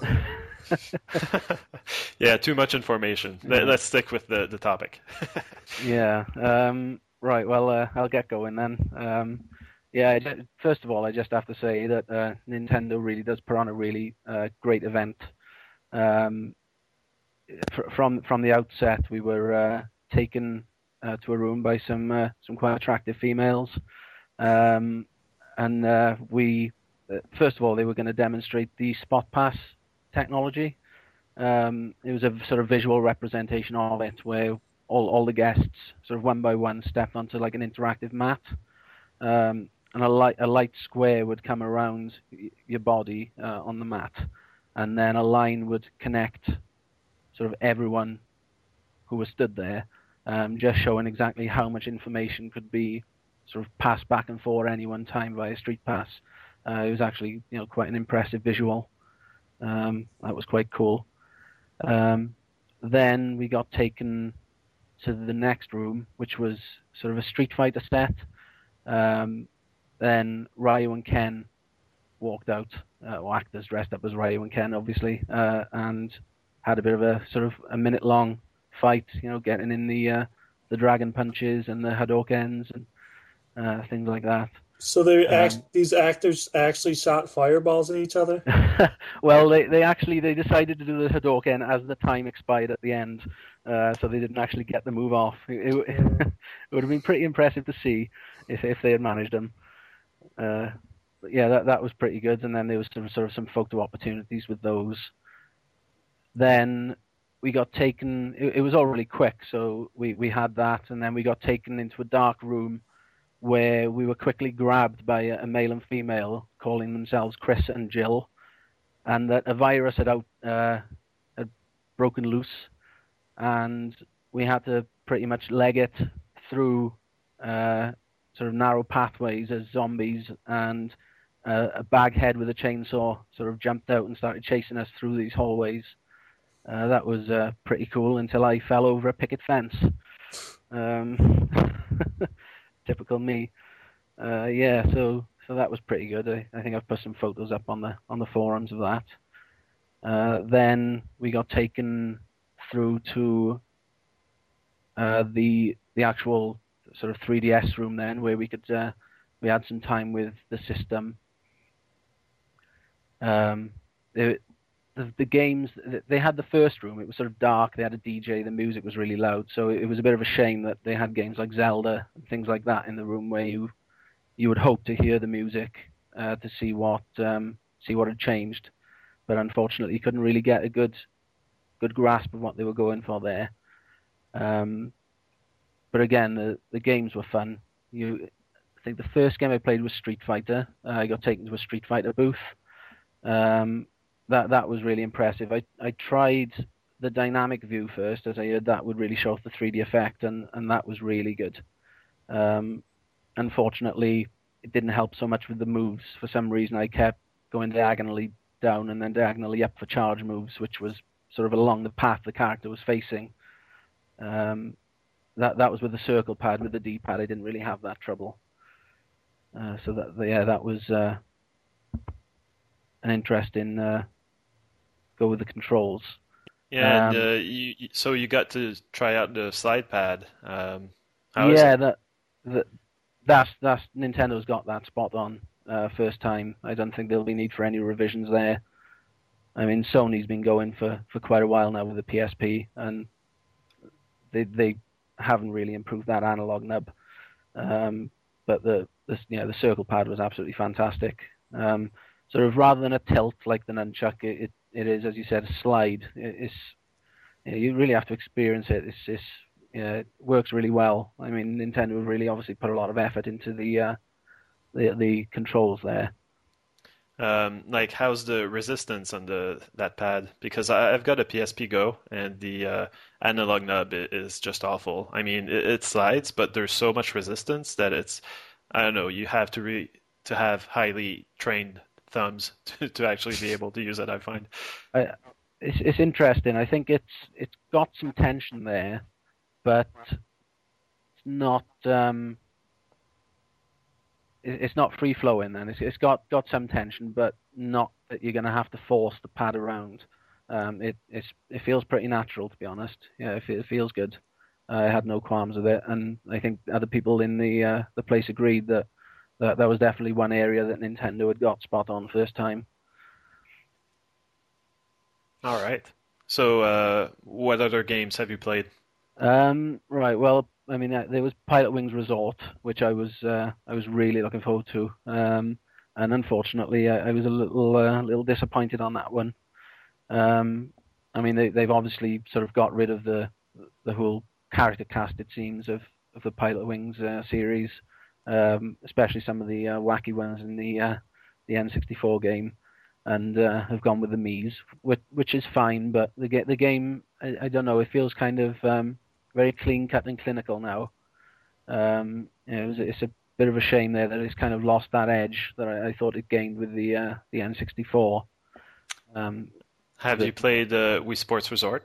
Yeah, too much information. Let, let's stick with the, the topic.
Yeah. Um, right. Well, uh, I'll get going then. Um, yeah. I ju- First of all, I just have to say that uh, Nintendo really does put on a really uh, great event. Um, fr- from from the outset, we were uh, taken uh, to a room by some uh, some quite attractive females, um, and uh, we uh, first of all they were going to demonstrate the Spot Pass technology. Um, it was a sort of visual representation of it, where all, all the guests sort of one by one stepped onto like an interactive mat, um, and a light a light square would come around y- your body uh, on the mat, and then a line would connect sort of everyone who was stood there, um, just showing exactly how much information could be sort of passed back and forth at any one time via Street Pass. Uh, it was actually you know quite an impressive visual. Um, that was quite cool. Um, then we got taken to the next room, which was sort of a Street Fighter set. Um, then Ryu and Ken walked out, uh, or actors dressed up as Ryu and Ken, obviously, uh, and had a bit of a sort of a minute-long fight. You know, getting in the uh, the dragon punches and the Hadokens and uh, things like that.
So they act,
Um,
these actors actually shot fireballs at each other?
well, they, they actually they decided to do the Hadoken as the time expired at the end, uh, so they didn't actually get the move off. It, it, it would have been pretty impressive to see if if they had managed them. Uh, but yeah, that that was pretty good. And then there was some sort of some photo opportunities with those. Then we got taken. It, it was all really quick, so we we had that, and then we got taken into a dark room where we were quickly grabbed by a, a male and female calling themselves Chris and Jill, and that a virus had out uh, had broken loose, and we had to pretty much leg it through uh, sort of narrow pathways as zombies, and uh, a baghead with a chainsaw sort of jumped out and started chasing us through these hallways. Uh, that was uh, pretty cool until I fell over a picket fence. Um, typical me. Uh, yeah, so so that was pretty good. I, I think I've put some photos up on the on the forums of that. Uh, then we got taken through to uh, the the actual sort of three D S room then, where we could uh, we had some time with the system. Um, it, the, the games, they had the first room, it was sort of dark, they had a D J, the music was really loud, so it was a bit of a shame that they had games like Zelda and things like that in the room where you you would hope to hear the music uh, to see what um, see what had changed, but unfortunately you couldn't really get a good good grasp of what they were going for there. Um, but again, the, the games were fun. You, I think the first game I played was Street Fighter. Uh, I got taken to a Street Fighter booth. Um, that that was really impressive. I I tried the dynamic view first, as I heard that would really show off the three D effect, and, and that was really good. Um, unfortunately, it didn't help so much with the moves. For some reason, I kept going diagonally down and then diagonally up for charge moves, which was sort of along the path the character was facing. Um, that that was with the circle pad. With the D-pad, I didn't really have that trouble. Uh, so that yeah, that was uh, an interesting uh, go with the controls.
Yeah,
Um,
and uh, you, you- so you got to try out the slide pad. Um, how is
yeah,
it?
that, that that's that's Nintendo's got that spot on uh, first time. I don't think there'll be need for any revisions there. I mean, Sony's been going for, for quite a while now with the P S P, and they they haven't really improved that analog nub. Um, but the the you know the circle pad was absolutely fantastic. Um, sort of rather than a tilt like the nunchuck, it it, it is, as you said, a slide. It, it's you, know, you really have to experience it. It's it's you know, it works really well. I mean, Nintendo have really obviously put a lot of effort into the uh, the the controls there.
Um, like, how's the resistance on the that pad? Because I, I've got a P S P Go, and the uh, analog nub i- is just awful. I mean, it, it slides, but there's so much resistance that it's, I don't know, you have to re to have highly trained thumbs to, to actually be able to use it, I find.
I, it's it's interesting. I think it's it's got some tension there, but it's not. Um, it's not free flowing, and it's it's got got some tension, but not that you're going to have to force the pad around. Um, it it's it feels pretty natural, to be honest. Yeah, it, it feels good. Uh, I had no qualms with it, and I think other people in the uh, the place agreed that, that that was definitely one area that Nintendo had got spot on first time.
All right. So, uh, what other games have you played?
Um, right. Well, I mean, uh, there was Pilot Wings Resort, which I was uh, I was really looking forward to, um, and unfortunately, I, I was a little uh, little disappointed on that one. Um, I mean, they, they've obviously sort of got rid of the the whole character cast, it seems, of, of the Pilot Wings uh, series, um, especially some of the uh, wacky ones in the uh, the N sixty-four game, and uh, have gone with the Mii's, which, which is fine. But the the game, I, I don't know, it feels kind of um, very clean cut and clinical now. Um, you know, it's, it's a bit of a shame there that it's kind of lost that edge that I, I thought it gained with the uh, the N sixty-four. Um,
Have
but,
you played uh, Wii Sports Resort?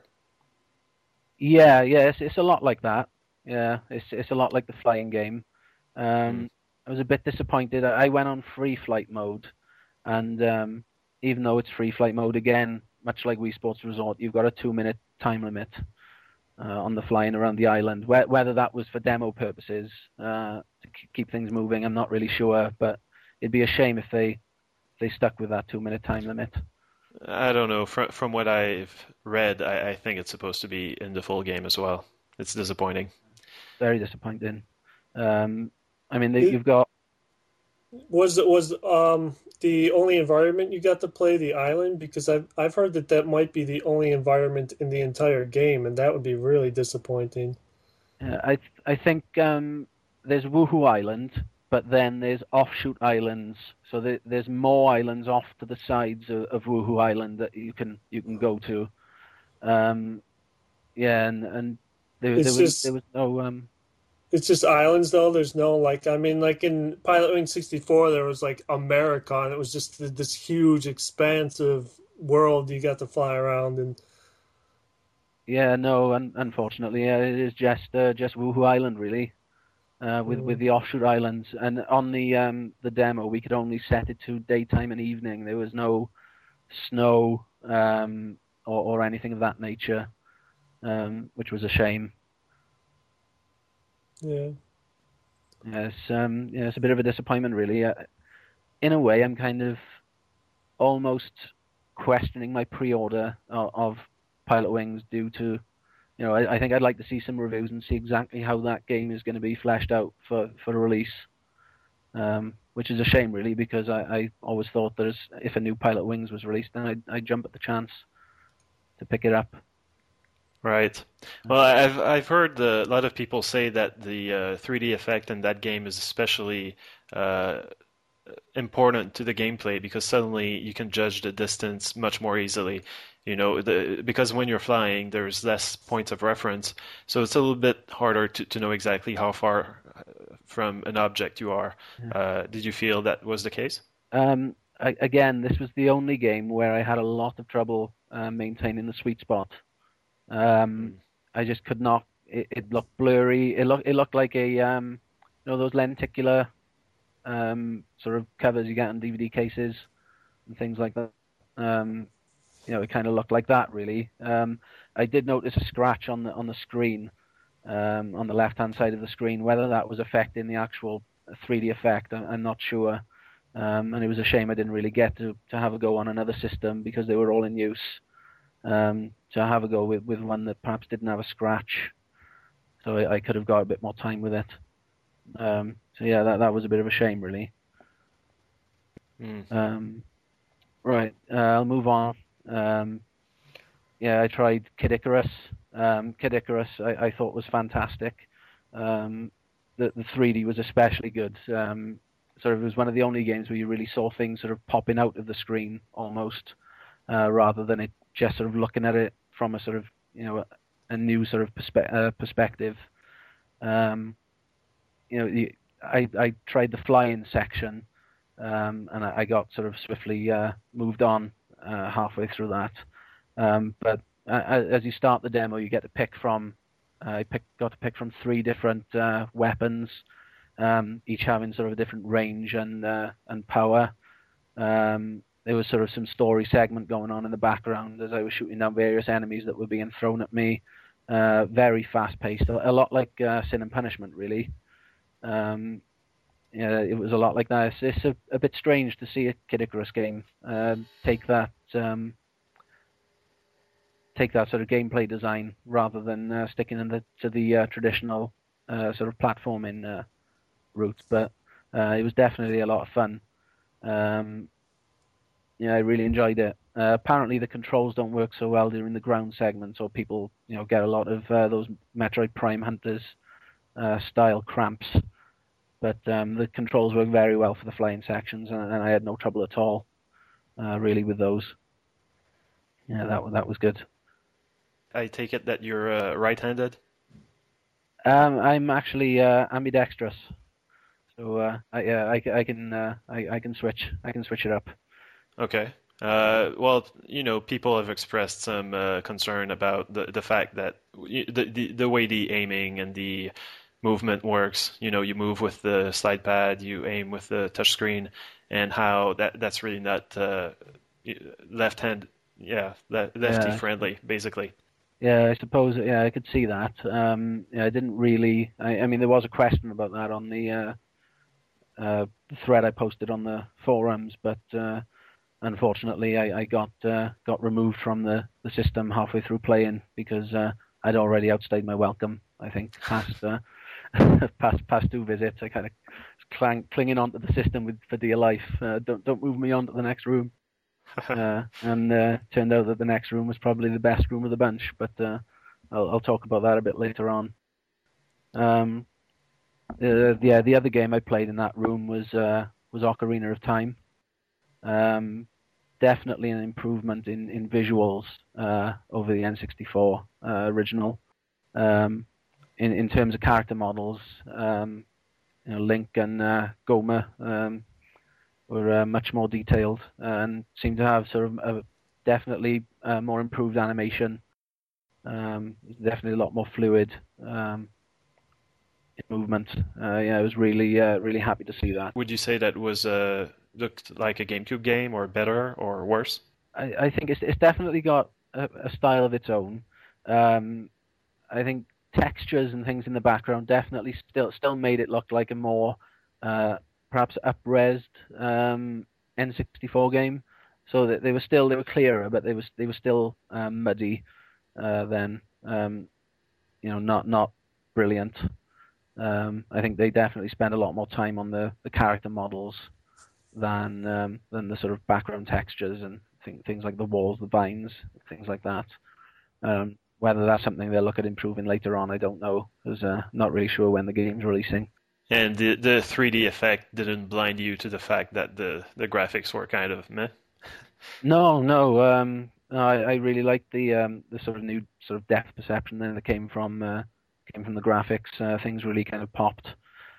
Yeah, yeah, it's it's a lot like that. Yeah, it's it's a lot like the flying game. Um, mm. I was a bit disappointed. I went on free flight mode, and um, even though it's free flight mode again, much like Wii Sports Resort, you've got a two-minute time limit uh, on the flying around the island. Whether that was for demo purposes uh, to keep things moving, I'm not really sure. But it'd be a shame if they if they stuck with that two-minute time limit.
I don't know. From from what I've read, I, I think it's supposed to be in the full game as well. It's disappointing.
Very disappointing. Um, I mean, they, you've got.
Was it was um the only environment you got to play the island? Because I've I've heard that that might be the only environment in the entire game, and that would be really disappointing.
Uh, I I think um, there's Woohoo Island, but then there's offshoot islands. So there, there's more islands off to the sides of, of Woohoo Island that you can you can go to. Um, yeah, and and there, there was
just,
there was no. Um,
it's just islands, though. There's no like I mean, like in Pilot Wing sixty-four, there was like America, and it was just this huge, expansive world you got to fly around in.
Yeah, no, un- unfortunately, yeah, it is just uh, just Woohoo Island really. Uh, with, mm. with the offshoot islands, and on the um, the demo we could only set it to daytime and evening. There was no snow um, or, or anything of that nature, um, which was a shame.
Yeah.
Yes, um, yeah, it's a bit of a disappointment, really. Uh, in a way, I'm kind of almost questioning my pre-order of, of Pilot Wings due to. You know, I, I think I'd like to see some reviews and see exactly how that game is going to be fleshed out for, for release, um, which is a shame, really, because I, I always thought that if a new Pilot Wings was released, then I'd, I'd jump at the chance to pick it up.
Right. Well, I've I've heard a lot of people say that the uh, three D effect in that game is especially uh, important to the gameplay because suddenly you can judge the distance much more easily. You know, the, because when you're flying, there's less points of reference, so it's a little bit harder to, to know exactly how far from an object you are. Yeah. Uh, did you feel that was the case?
Um, I, again, this was the only game where I had a lot of trouble uh, maintaining the sweet spot. Um, mm. I just could not. It, it looked blurry. It looked it looked like a um, you know those lenticular um, sort of covers you get on D V D cases and things like that. Um, You know, it kind of looked like that, really. Um, I did notice a scratch on the on the screen, um, on the left-hand side of the screen. Whether that was affecting the actual three D effect, I'm, I'm not sure. Um, and it was a shame I didn't really get to, to have a go on another system because they were all in use. Um, to have a go with, with one that perhaps didn't have a scratch, so I, I could have got a bit more time with it. Um, so yeah, that that was a bit of a shame, really.
Mm.
Um, right, uh, I'll move on. Um, yeah, I tried Kid Icarus. Um, Kid Icarus, I, I thought was fantastic. Um, the, the three D was especially good. Um, sort of, it was one of the only games where you really saw things sort of popping out of the screen almost, uh, rather than it just sort of looking at it from a sort of you know a, a new sort of perspe- uh, perspective. Um, you know, the, I I tried the flying section, um, and I, I got sort of swiftly uh, moved on. Uh, halfway through that, um, but uh, as you start the demo, you get to pick from. I uh, pick, got to pick from three different uh, weapons, um, each having sort of a different range and uh, and power. Um, there was sort of some story segment going on in the background as I was shooting down various enemies that were being thrown at me. Uh, very fast-paced, a lot like uh, Sin and Punishment, really. Um, yeah, it was a lot like that. It's, it's a, a bit strange to see a Kid Icarus game uh, take that um, take that sort of gameplay design rather than uh, sticking in the, to the uh, traditional uh, sort of platforming uh, route. But uh, it was definitely a lot of fun. Um, yeah, I really enjoyed it. Uh, apparently, the controls don't work so well during the ground segment, so people, you know, get a lot of uh, those Metroid Prime Hunters uh, style cramps. But um, the controls work very well for the flying sections, and, and I had no trouble at all, uh, really, with those. Yeah, that that was good.
I take it that you're uh, right-handed?
Um, I'm actually uh, ambidextrous, so uh, I, yeah, I, I can uh, I, I can switch I can switch it up.
Okay. Uh, well, you know, people have expressed some uh, concern about the the fact that the, the the way the aiming and the movement works. You know, you move with the slide pad, you aim with the touchscreen, and how that that's really not uh, left hand, yeah, lefty
Yeah.
friendly, basically.
Yeah, I suppose. Yeah, I could see that. Um, yeah, I didn't really. I, I mean, there was a question about that on the uh, uh, thread I posted on the forums, but. Uh, Unfortunately, I, I got uh, got removed from the, the system halfway through playing because uh, I'd already outstayed my welcome. I think past uh, past past two visits, I kind of clang, clinging onto the system with for dear life. Uh, don't don't move me on to the next room. uh, and uh, turned out that the next room was probably the best room of the bunch. But uh, I'll I'll talk about that a bit later on. Um, uh, yeah, the other game I played in that room was uh, was Ocarina of Time. Um, definitely an improvement in, in visuals uh, over the N sixty-four uh, original. Um, in in terms of character models, um, you know, Link and uh, Goma um, were uh, much more detailed and seemed to have sort of a definitely uh, more improved animation. Um, definitely a lot more fluid um, movement. Uh, yeah, I was really uh, really happy to see that.
Would you say that was uh, looked like a GameCube game, or better, or worse?
I, I think it's it's definitely got a, a style of its own. Um, I think textures and things in the background definitely still still made it look like a more uh, perhaps up-resed um, N sixty-four game. So that they were still they were clearer, but they was they were still um, muddy. Uh, then um, you know, not not brilliant. Um, I think they definitely spent a lot more time on the, the character models than um, than the sort of background textures and th- things like the walls, the vines, things like that. Um, whether that's something they'll look at improving later on, I don't know, because uh, not really sure when the game's releasing.
And the the three D effect didn't blind you to the fact that the, the graphics were kind of meh?
No, no. Um, no I, I really liked the um, the sort of new sort of depth perception that came from uh, came from the graphics. Uh, things really kind of popped.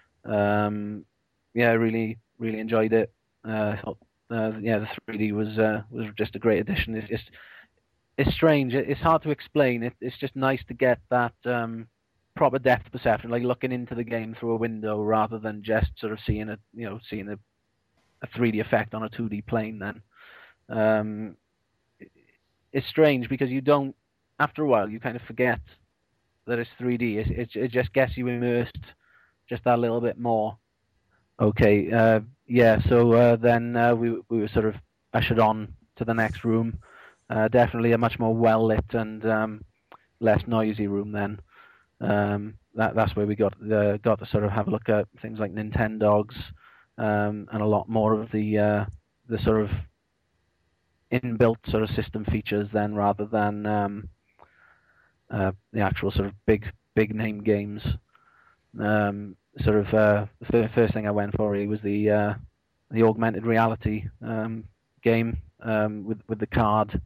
Um, yeah, I really really enjoyed it. Uh, uh, yeah, the three D was uh, was just a great addition. It's it's, it's strange. It's hard to explain. It, it's just nice to get that um, proper depth perception, like looking into the game through a window rather than just sort of seeing a you know seeing a, a three D effect on a two D plane. Then um, it's strange because you don't. After a while, you kind of forget that it's three D. It, it, it just gets you immersed just that little bit more. Okay, uh, yeah, so uh, then uh, we we were sort of ushered on to the next room. Uh, definitely a much more well-lit and um, less noisy room then. Um, that That's where we got uh, got to sort of have a look at things like Nintendogs um, and a lot more of the uh, the sort of inbuilt sort of system features then rather than um, uh, the actual sort of big big name games. Um, sort of uh, the first thing I went for really was the uh, the augmented reality um, game um, with with the card,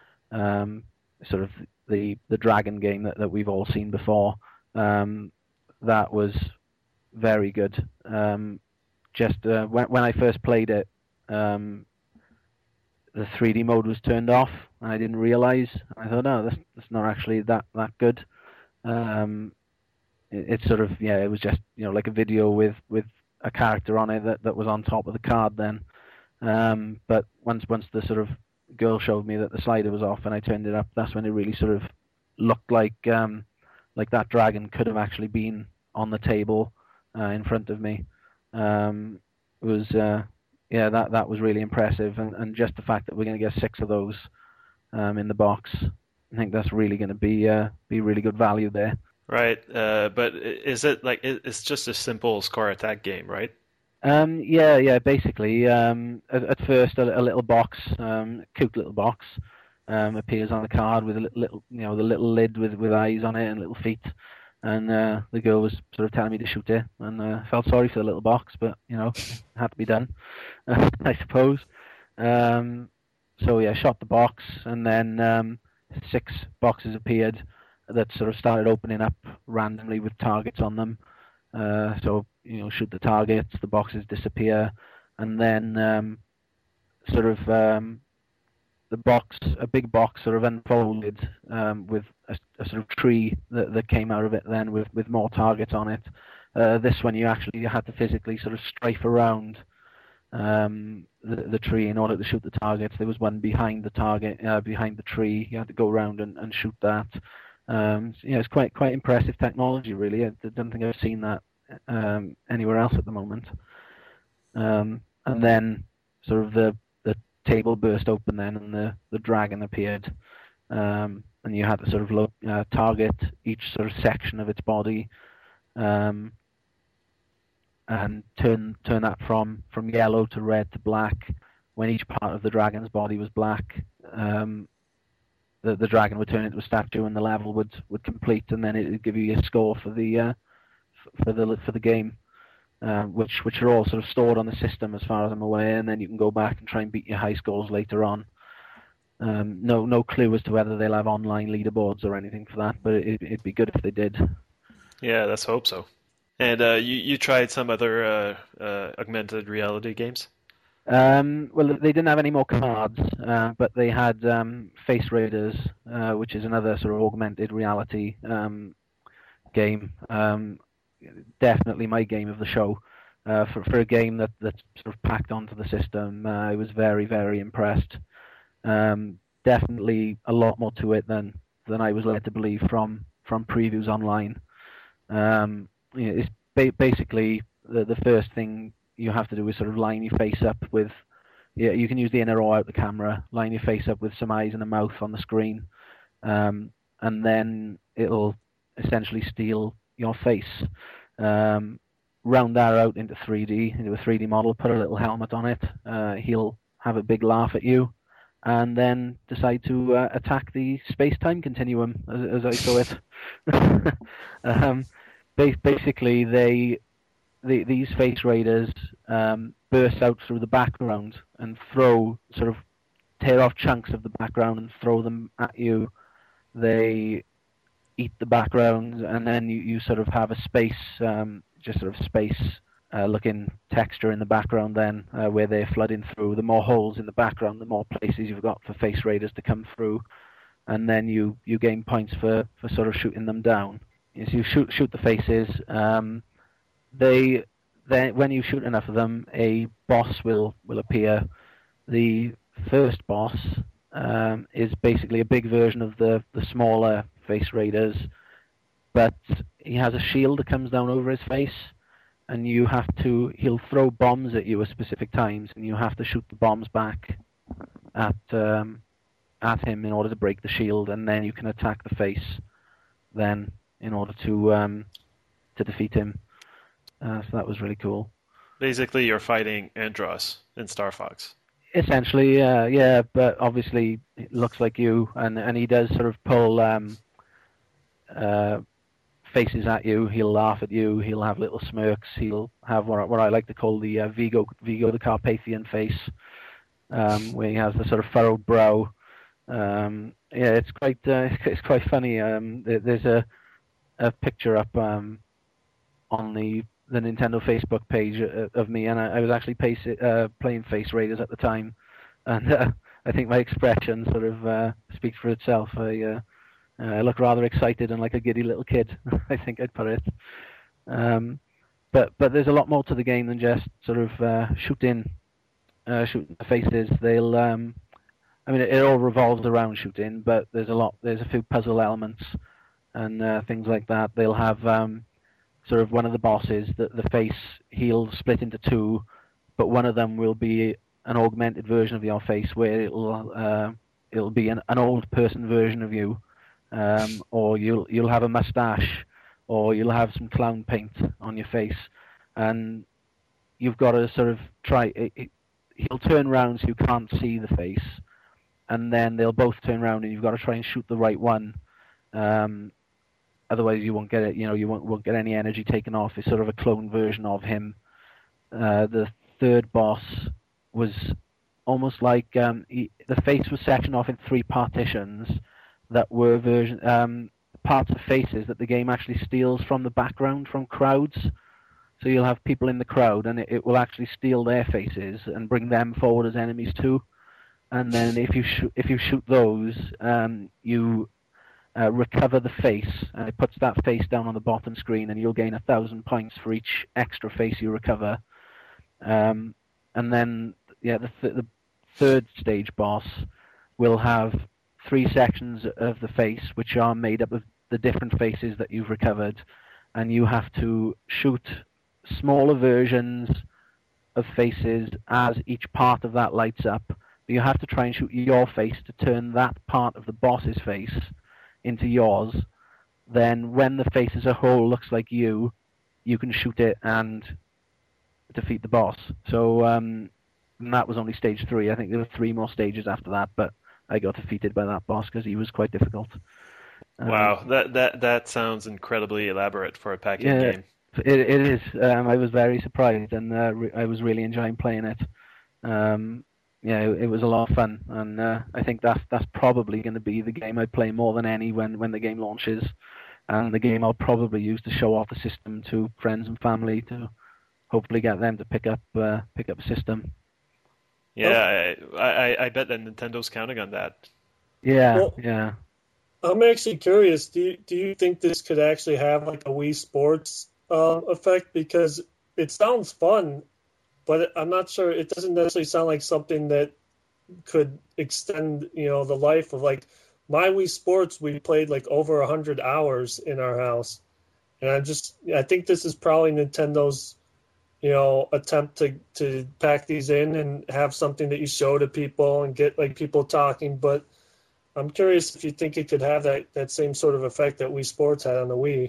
um, sort of the the dragon game that, that we've all seen before. Um, that was very good. Um, just uh, when when I first played it, um, the three D mode was turned off, and I didn't realize. I thought, oh, that's that's not actually that that good. Um, it, it's sort of yeah, it was just you know like a video with with a character on it that, that was on top of the card then. Um, but once once the sort of girl showed me that the slider was off and I turned it up, that's when it really sort of looked like um, like that dragon could have actually been on the table uh, in front of me. Um, it was uh, yeah, that that was really impressive, and, and just the fact that we're going to get six of those um, in the box, I think that's really going to be uh, be really good value there.
Right, uh, but is it like it's just a simple score attack game, right?
Um, yeah, yeah. Basically, um, at, at first, a, a little box, um, cute little box, um, appears on the card with a little, little, you know, the little lid with, with eyes on it and little feet. And uh, the girl was sort of telling me to shoot it, and uh, I felt sorry for the little box, but you know, it had to be done, I suppose. Um, so yeah, shot the box, and then um, six boxes appeared that sort of started opening up randomly with targets on them. Uh, so you know, shoot the targets, the boxes disappear, and then um, sort of um, the box, a big box, sort of unfolded um, with a, a sort of tree that, that came out of it. Then with, with more targets on it. Uh, this one you actually had to physically sort of strafe around um, the, the tree in order to shoot the targets. There was one behind the target, uh, behind the tree. You had to go around and, and shoot that. Um, so, yeah, it's quite quite impressive technology, really. I don't think I've seen that um, anywhere else at the moment. Um, and then sort of the, the table burst open then, and the, the dragon appeared. Um, and you had to sort of look, uh, target each sort of section of its body, um, and turn turn that from, from yellow to red to black. When each part of the dragon's body was black, um, The, the dragon would turn into a statue, and the level would, would complete, and then it would give you a score for the uh, for the for the game, uh, which which are all sort of stored on the system as far as I'm aware, and then you can go back and try and beat your high scores later on. Um, no no clue as to whether they'll have online leaderboards or anything for that, but it, it'd be good if they did.
Yeah, let's hope so. And uh, you you tried some other uh, uh, augmented reality games?
Um, well, they didn't have any more cards, uh, but they had um, Face Raiders, uh, which is another sort of augmented reality um, game. Um, definitely my game of the show. Uh, for for a game that, that's sort of packed onto the system, uh, I was very, very impressed. Um, definitely a lot more to it than, than I was led to believe from, from previews online. Um, you know, it's ba- basically the, the first thing you have to do is sort of line your face up with, yeah, you can use the inner or out the camera, line your face up with some eyes and a mouth on the screen, um, and then it'll essentially steal your face. Um, round that out into three D, into a three D model, put a little helmet on it, uh, he'll have a big laugh at you, and then decide to uh, attack the space-time continuum, as, as I saw it. um, basically, they... The, these Face Raiders um, burst out through the background and throw, sort of tear off chunks of the background and throw them at you. They eat the background, and then you, you sort of have a space, um, just sort of space uh, looking texture in the background then, uh, where they're flooding through. The more holes in the background, the more places you've got for Face Raiders to come through, and then you, you gain points for, for sort of shooting them down. As you shoot shoot the faces, um, They then, when you shoot enough of them, a boss will, will appear. The first boss um, is basically a big version of the, the smaller Face Raiders, but he has a shield that comes down over his face, and you have to. He'll throw bombs at you at specific times, and you have to shoot the bombs back at um, at him in order to break the shield, and then you can attack the face. Then, in order to um, to defeat him. Uh, so that was really cool.
Basically, you're fighting Andros in Star Fox.
Essentially, uh, yeah, but obviously it looks like you, and, and he does sort of pull um, uh, faces at you. He'll laugh at you. He'll have little smirks. He'll have what, what I like to call the uh, Vigo Vigo the Carpathian face, um, where he has the sort of furrowed brow. Um, yeah, it's quite uh, it's quite funny. Um, there, there's a a picture up um, on the the Nintendo Facebook page of me, and I, I was actually pace, uh, playing Face Raiders at the time, and uh, I think my expression sort of uh, speaks for itself. I uh, Uh, I look rather excited and like a giddy little kid. I think I'd put it. Um, but but there's a lot more to the game than just sort of uh, shooting, uh, shooting the faces. They'll, um, I mean, it, it all revolves around shooting, but there's a lot. There's a few puzzle elements and uh, things like that. They'll have um, sort of one of the bosses, the the face, he'll split into two, but one of them will be an augmented version of your face, where it'll uh, it'll be an, an old person version of you, um, or you'll you'll have a mustache, or you'll have some clown paint on your face, and you've got to sort of try. It, it, he'll turn around so you can't see the face, and then they'll both turn around, and you've got to try and shoot the right one. Um, otherwise, you won't get it. You know, you won't won't get any energy taken off. It's sort of a clone version of him. Uh, the third boss was almost like um, he, the face was sectioned off in three partitions that were version um, parts of faces that the game actually steals from the background from crowds. So you'll have people in the crowd, and it, it will actually steal their faces and bring them forward as enemies too. And then if you sh- if you shoot those, um, you uh, recover the face, and it puts that face down on the bottom screen, and you'll gain a thousand points for each extra face you recover. Um, and then yeah, the, th- the third stage boss will have three sections of the face, which are made up of the different faces that you've recovered, and you have to shoot smaller versions of faces as each part of that lights up. You have to try and shoot your face to turn that part of the boss's face into yours. Then when the face as a whole looks like you, you can shoot it and defeat the boss. So um, that was only stage three. I think there were three more stages after that, but I got defeated by that boss because he was quite difficult. Um,
wow, that, that that sounds incredibly elaborate for a pack-in
yeah,
game.
It, it is. Um, I was very surprised, and uh, re- I was really enjoying playing it. Um, yeah, it, it was a lot of fun, and uh, I think that's that's probably going to be the game I play more than any when, when the game launches, and the game I'll probably use to show off the system to friends and family to hopefully get them to pick up uh, pick up the system.
Yeah, I, I I bet that Nintendo's counting on that.
Yeah,
Well,
yeah.
I'm actually curious. Do you, do you think this could actually have like a Wii Sports uh, effect? Because it sounds fun, but I'm not sure. It doesn't necessarily sound like something that could extend, you know, the life of like my Wii Sports. We played like over a hundred hours in our house, and I just I think this is probably Nintendo's, you know, attempt to to pack these in and have something that you show to people and get like people talking, but. I'm curious if you think it could have that, that same sort of effect that Wii Sports had on the Wii.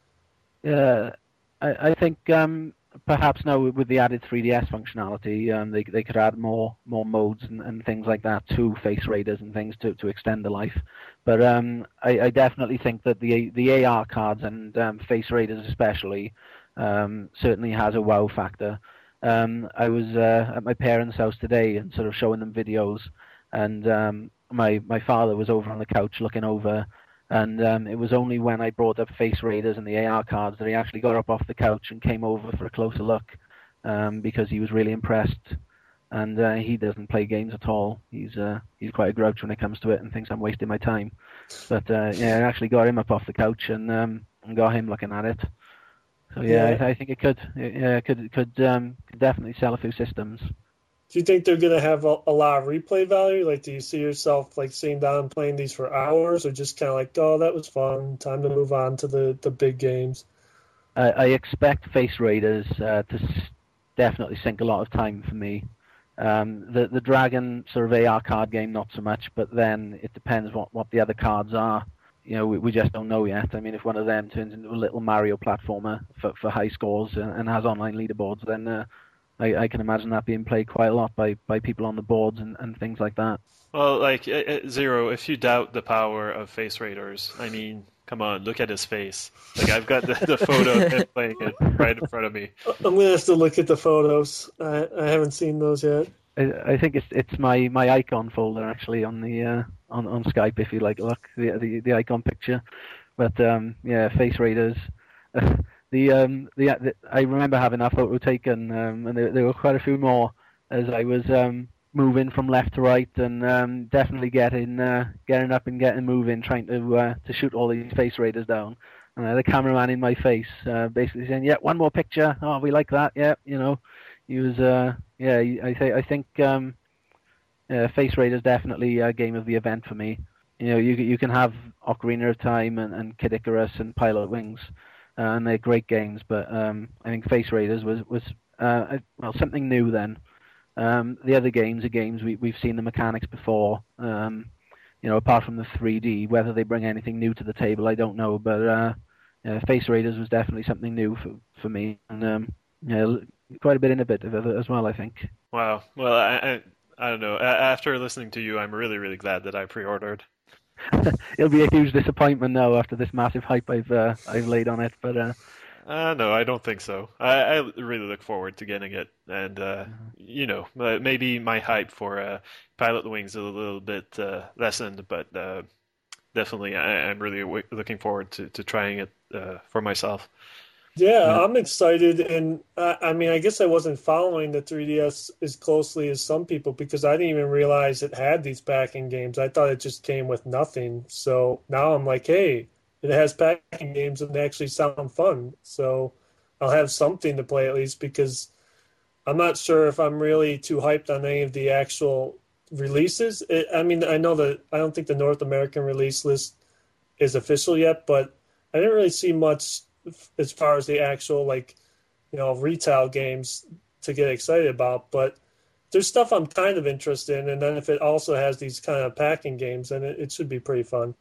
Yeah, I, I think um, perhaps now with the added three D S functionality, um, they they could add more more modes and, and things like that to Face Raiders and things to, to extend the life. But um, I, I definitely think that the the A R cards and um, Face Raiders especially um, certainly has a wow factor. Um, I was uh, at my parents' house today and sort of showing them videos, and um, my my father was over on the couch looking over, and um, it was only when I brought up Face Raiders and the A R cards that he actually got up off the couch and came over for a closer look, um, because he was really impressed. And uh, he doesn't play games at all. He's uh, he's quite a grouch when it comes to it and thinks I'm wasting my time. But uh, yeah, I actually got him up off the couch and um, and got him looking at it. So yeah,
Yeah.
I, I think it could yeah it could could um, could definitely sell a few systems.
Do you think they're going to have a, a lot of replay value? Like, do you see yourself like sitting down and playing these for hours, or just kind of like, oh, that was fun, time to move on to the, the big games?
I, I expect Face Raiders uh, to s- definitely sink a lot of time for me. Um, the the Dragon sort of A R card game, not so much, but then it depends what, what the other cards are. You know, we, we just don't know yet. I mean, if one of them turns into a little Mario platformer for, for high scores and, and has online leaderboards, then uh, I, I can imagine that being played quite a lot by, by people on the boards and, and things like that.
Well, like, uh, uh, Zero, if you doubt the power of Face Raiders, I mean, come on, look at his face. Like, I've got the, the photo of him playing it right in front of me.
I'm going to have to look at the photos. I, I haven't seen those yet.
I, I think it's it's my, my icon folder actually on the uh, on on Skype if you like look the the, the icon picture, but um, yeah, Face Raiders. the um the, the I remember having that photo taken, um, and there, there were quite a few more as I was um moving from left to right, and um, definitely getting uh, getting up and getting moving, trying to uh, to shoot all these face raiders down. And uh, the cameraman in my face, uh, basically saying, "Yeah, one more picture. Oh, we like that. Yeah, you know." He was, uh, yeah. I think I think um, uh, Face Raiders definitely a game of the event for me. You know, you you can have Ocarina of Time and, and Kid Icarus and Pilot Wings, uh, and they're great games. But um, I think Face Raiders was was uh, well something new then. Um, the other games are games we we've seen the mechanics before. Um, you know, apart from the three D, whether they bring anything new to the table, I don't know. But uh, yeah, Face Raiders was definitely something new for for me, and um, yeah. Quite a bit innovative as well, I think.
Wow. Well, I, I, I don't know. After listening to you, I'm really, really glad that I pre-ordered.
It'll be a huge disappointment now after this massive hype I've uh, I've laid on it. But uh...
Uh, no, I don't think so. I, I really look forward to getting it, and uh, mm-hmm. you know, maybe my hype for uh, Pilot Wings is a little bit uh, lessened, but uh, definitely I, I'm really w- looking forward to, to trying it uh, for myself.
Yeah, yeah, I'm excited, and uh, I mean, I guess I wasn't following the three D S as closely as some people because I didn't even realize it had these packing games. I thought it just came with nothing. So now I'm like, hey, it has packing games and they actually sound fun. So I'll have something to play at least because I'm not sure if I'm really too hyped on any of the actual releases. It, I mean, I know that I don't think the North American release list is official yet, but I didn't really see much as far as the actual, like, you know, retail games to get excited about. But there's stuff I'm kind of interested in, and then if it also has these kind of packing games, then it, it should be pretty fun.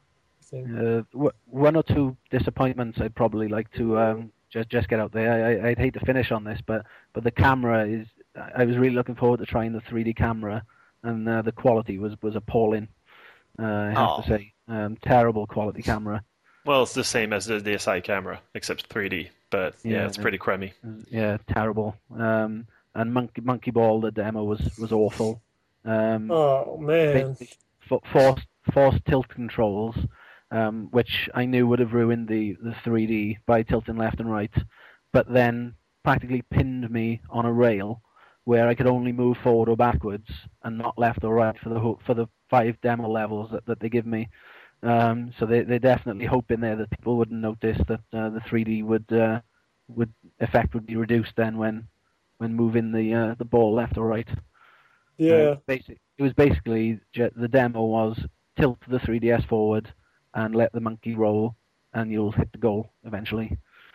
Uh, one or two disappointments I'd probably like to um, just just get out there. I, I'd hate to finish on this, but but the camera is. I was really looking forward to trying the three D camera, and uh, the quality was was appalling. Uh, I have
oh.
to say, um, terrible quality camera.
Well, it's the same as the D S I camera, except three D. But yeah, yeah it's pretty crummy.
Yeah, terrible. Um, and Monkey Monkey Ball, the demo was was awful. Um,
oh man!
Forced forced tilt controls, um, which I knew would have ruined the the three D by tilting left and right, but then practically pinned me on a rail where I could only move forward or backwards and not left or right for the for the five demo levels that, that they give me. Um, so they they definitely hope in there that people wouldn't notice that uh, the three D would uh, would effect would be reduced then when when moving the uh, the ball left or right.
Yeah.
Uh, basic, it was basically the demo was tilt the three D S forward and let the monkey roll, and you'll hit the goal eventually.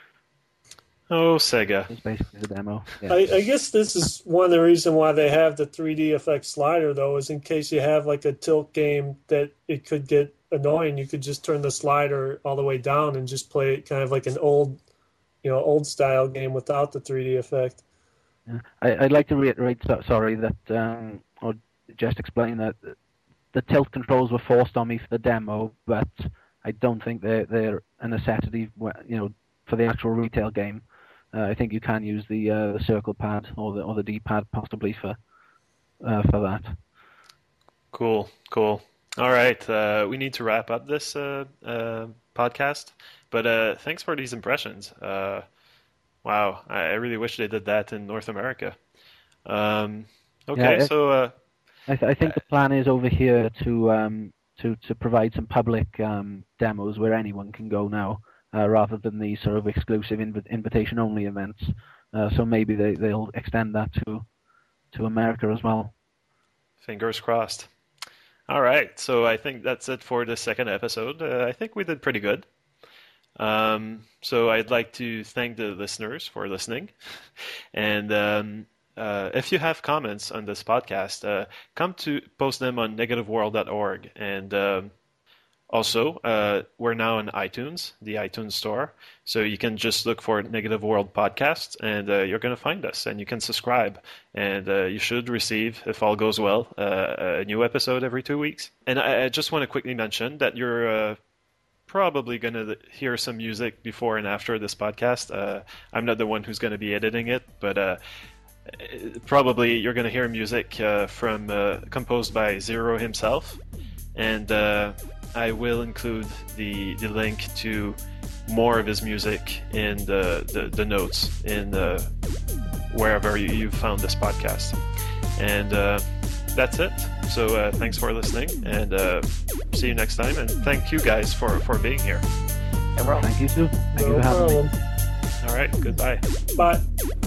Oh, Sega.
It's basically the demo. Yeah.
I, I guess this is one of the reasons why they have the three D effect slider, though, is in case you have like a tilt game that it could get annoying. You could just turn the slider all the way down and just play it kind of like an old, you know, old style game without the three D effect.
Yeah. I, I'd like to reiterate, sorry, that um, or just explain that the tilt controls were forced on me for the demo, but I don't think they're they're a necessity, you know, for the actual retail game. Uh, I think you can use the uh, the circle pad or the or the D-pad possibly for uh, for that.
Cool, cool. All right, uh, we need to wrap up this uh, uh, podcast, but uh, thanks for these impressions. Uh, wow, I, I really wish they did that in North America. Um, okay,
yeah, it,
so uh,
I, th- I think the plan is over here to um, to to provide some public um, demos where anyone can go now. Uh, rather than the sort of exclusive inv- invitation-only events, uh, so maybe they they'll extend that to to America as well.
Fingers crossed. All right, so I think that's it for the second episode. Uh, I think we did pretty good. Um, so I'd like to thank the listeners for listening, and um, uh, if you have comments on this podcast, uh, come to post them on negative world dot org and. Um, Also, uh, we're now on iTunes, the iTunes store, so you can just look for Negative World Podcast, and uh, you're going to find us, and you can subscribe, and uh, you should receive, if all goes well, uh, a new episode every two weeks. And I, I just want to quickly mention that you're uh, probably going to hear some music before and after this podcast. Uh, I'm not the one who's going to be editing it, but uh, probably you're going to hear music uh, from uh, composed by Zero himself, and uh, I will include the the link to more of his music in the, the, the notes in the, wherever you, you found this podcast. And uh, that's it. So uh, thanks for listening, and uh, see you next time. And thank you guys for, for being here.
No problem.
Thank you too. Thank
No
you for having
problem.
me.
All right, goodbye.
Bye.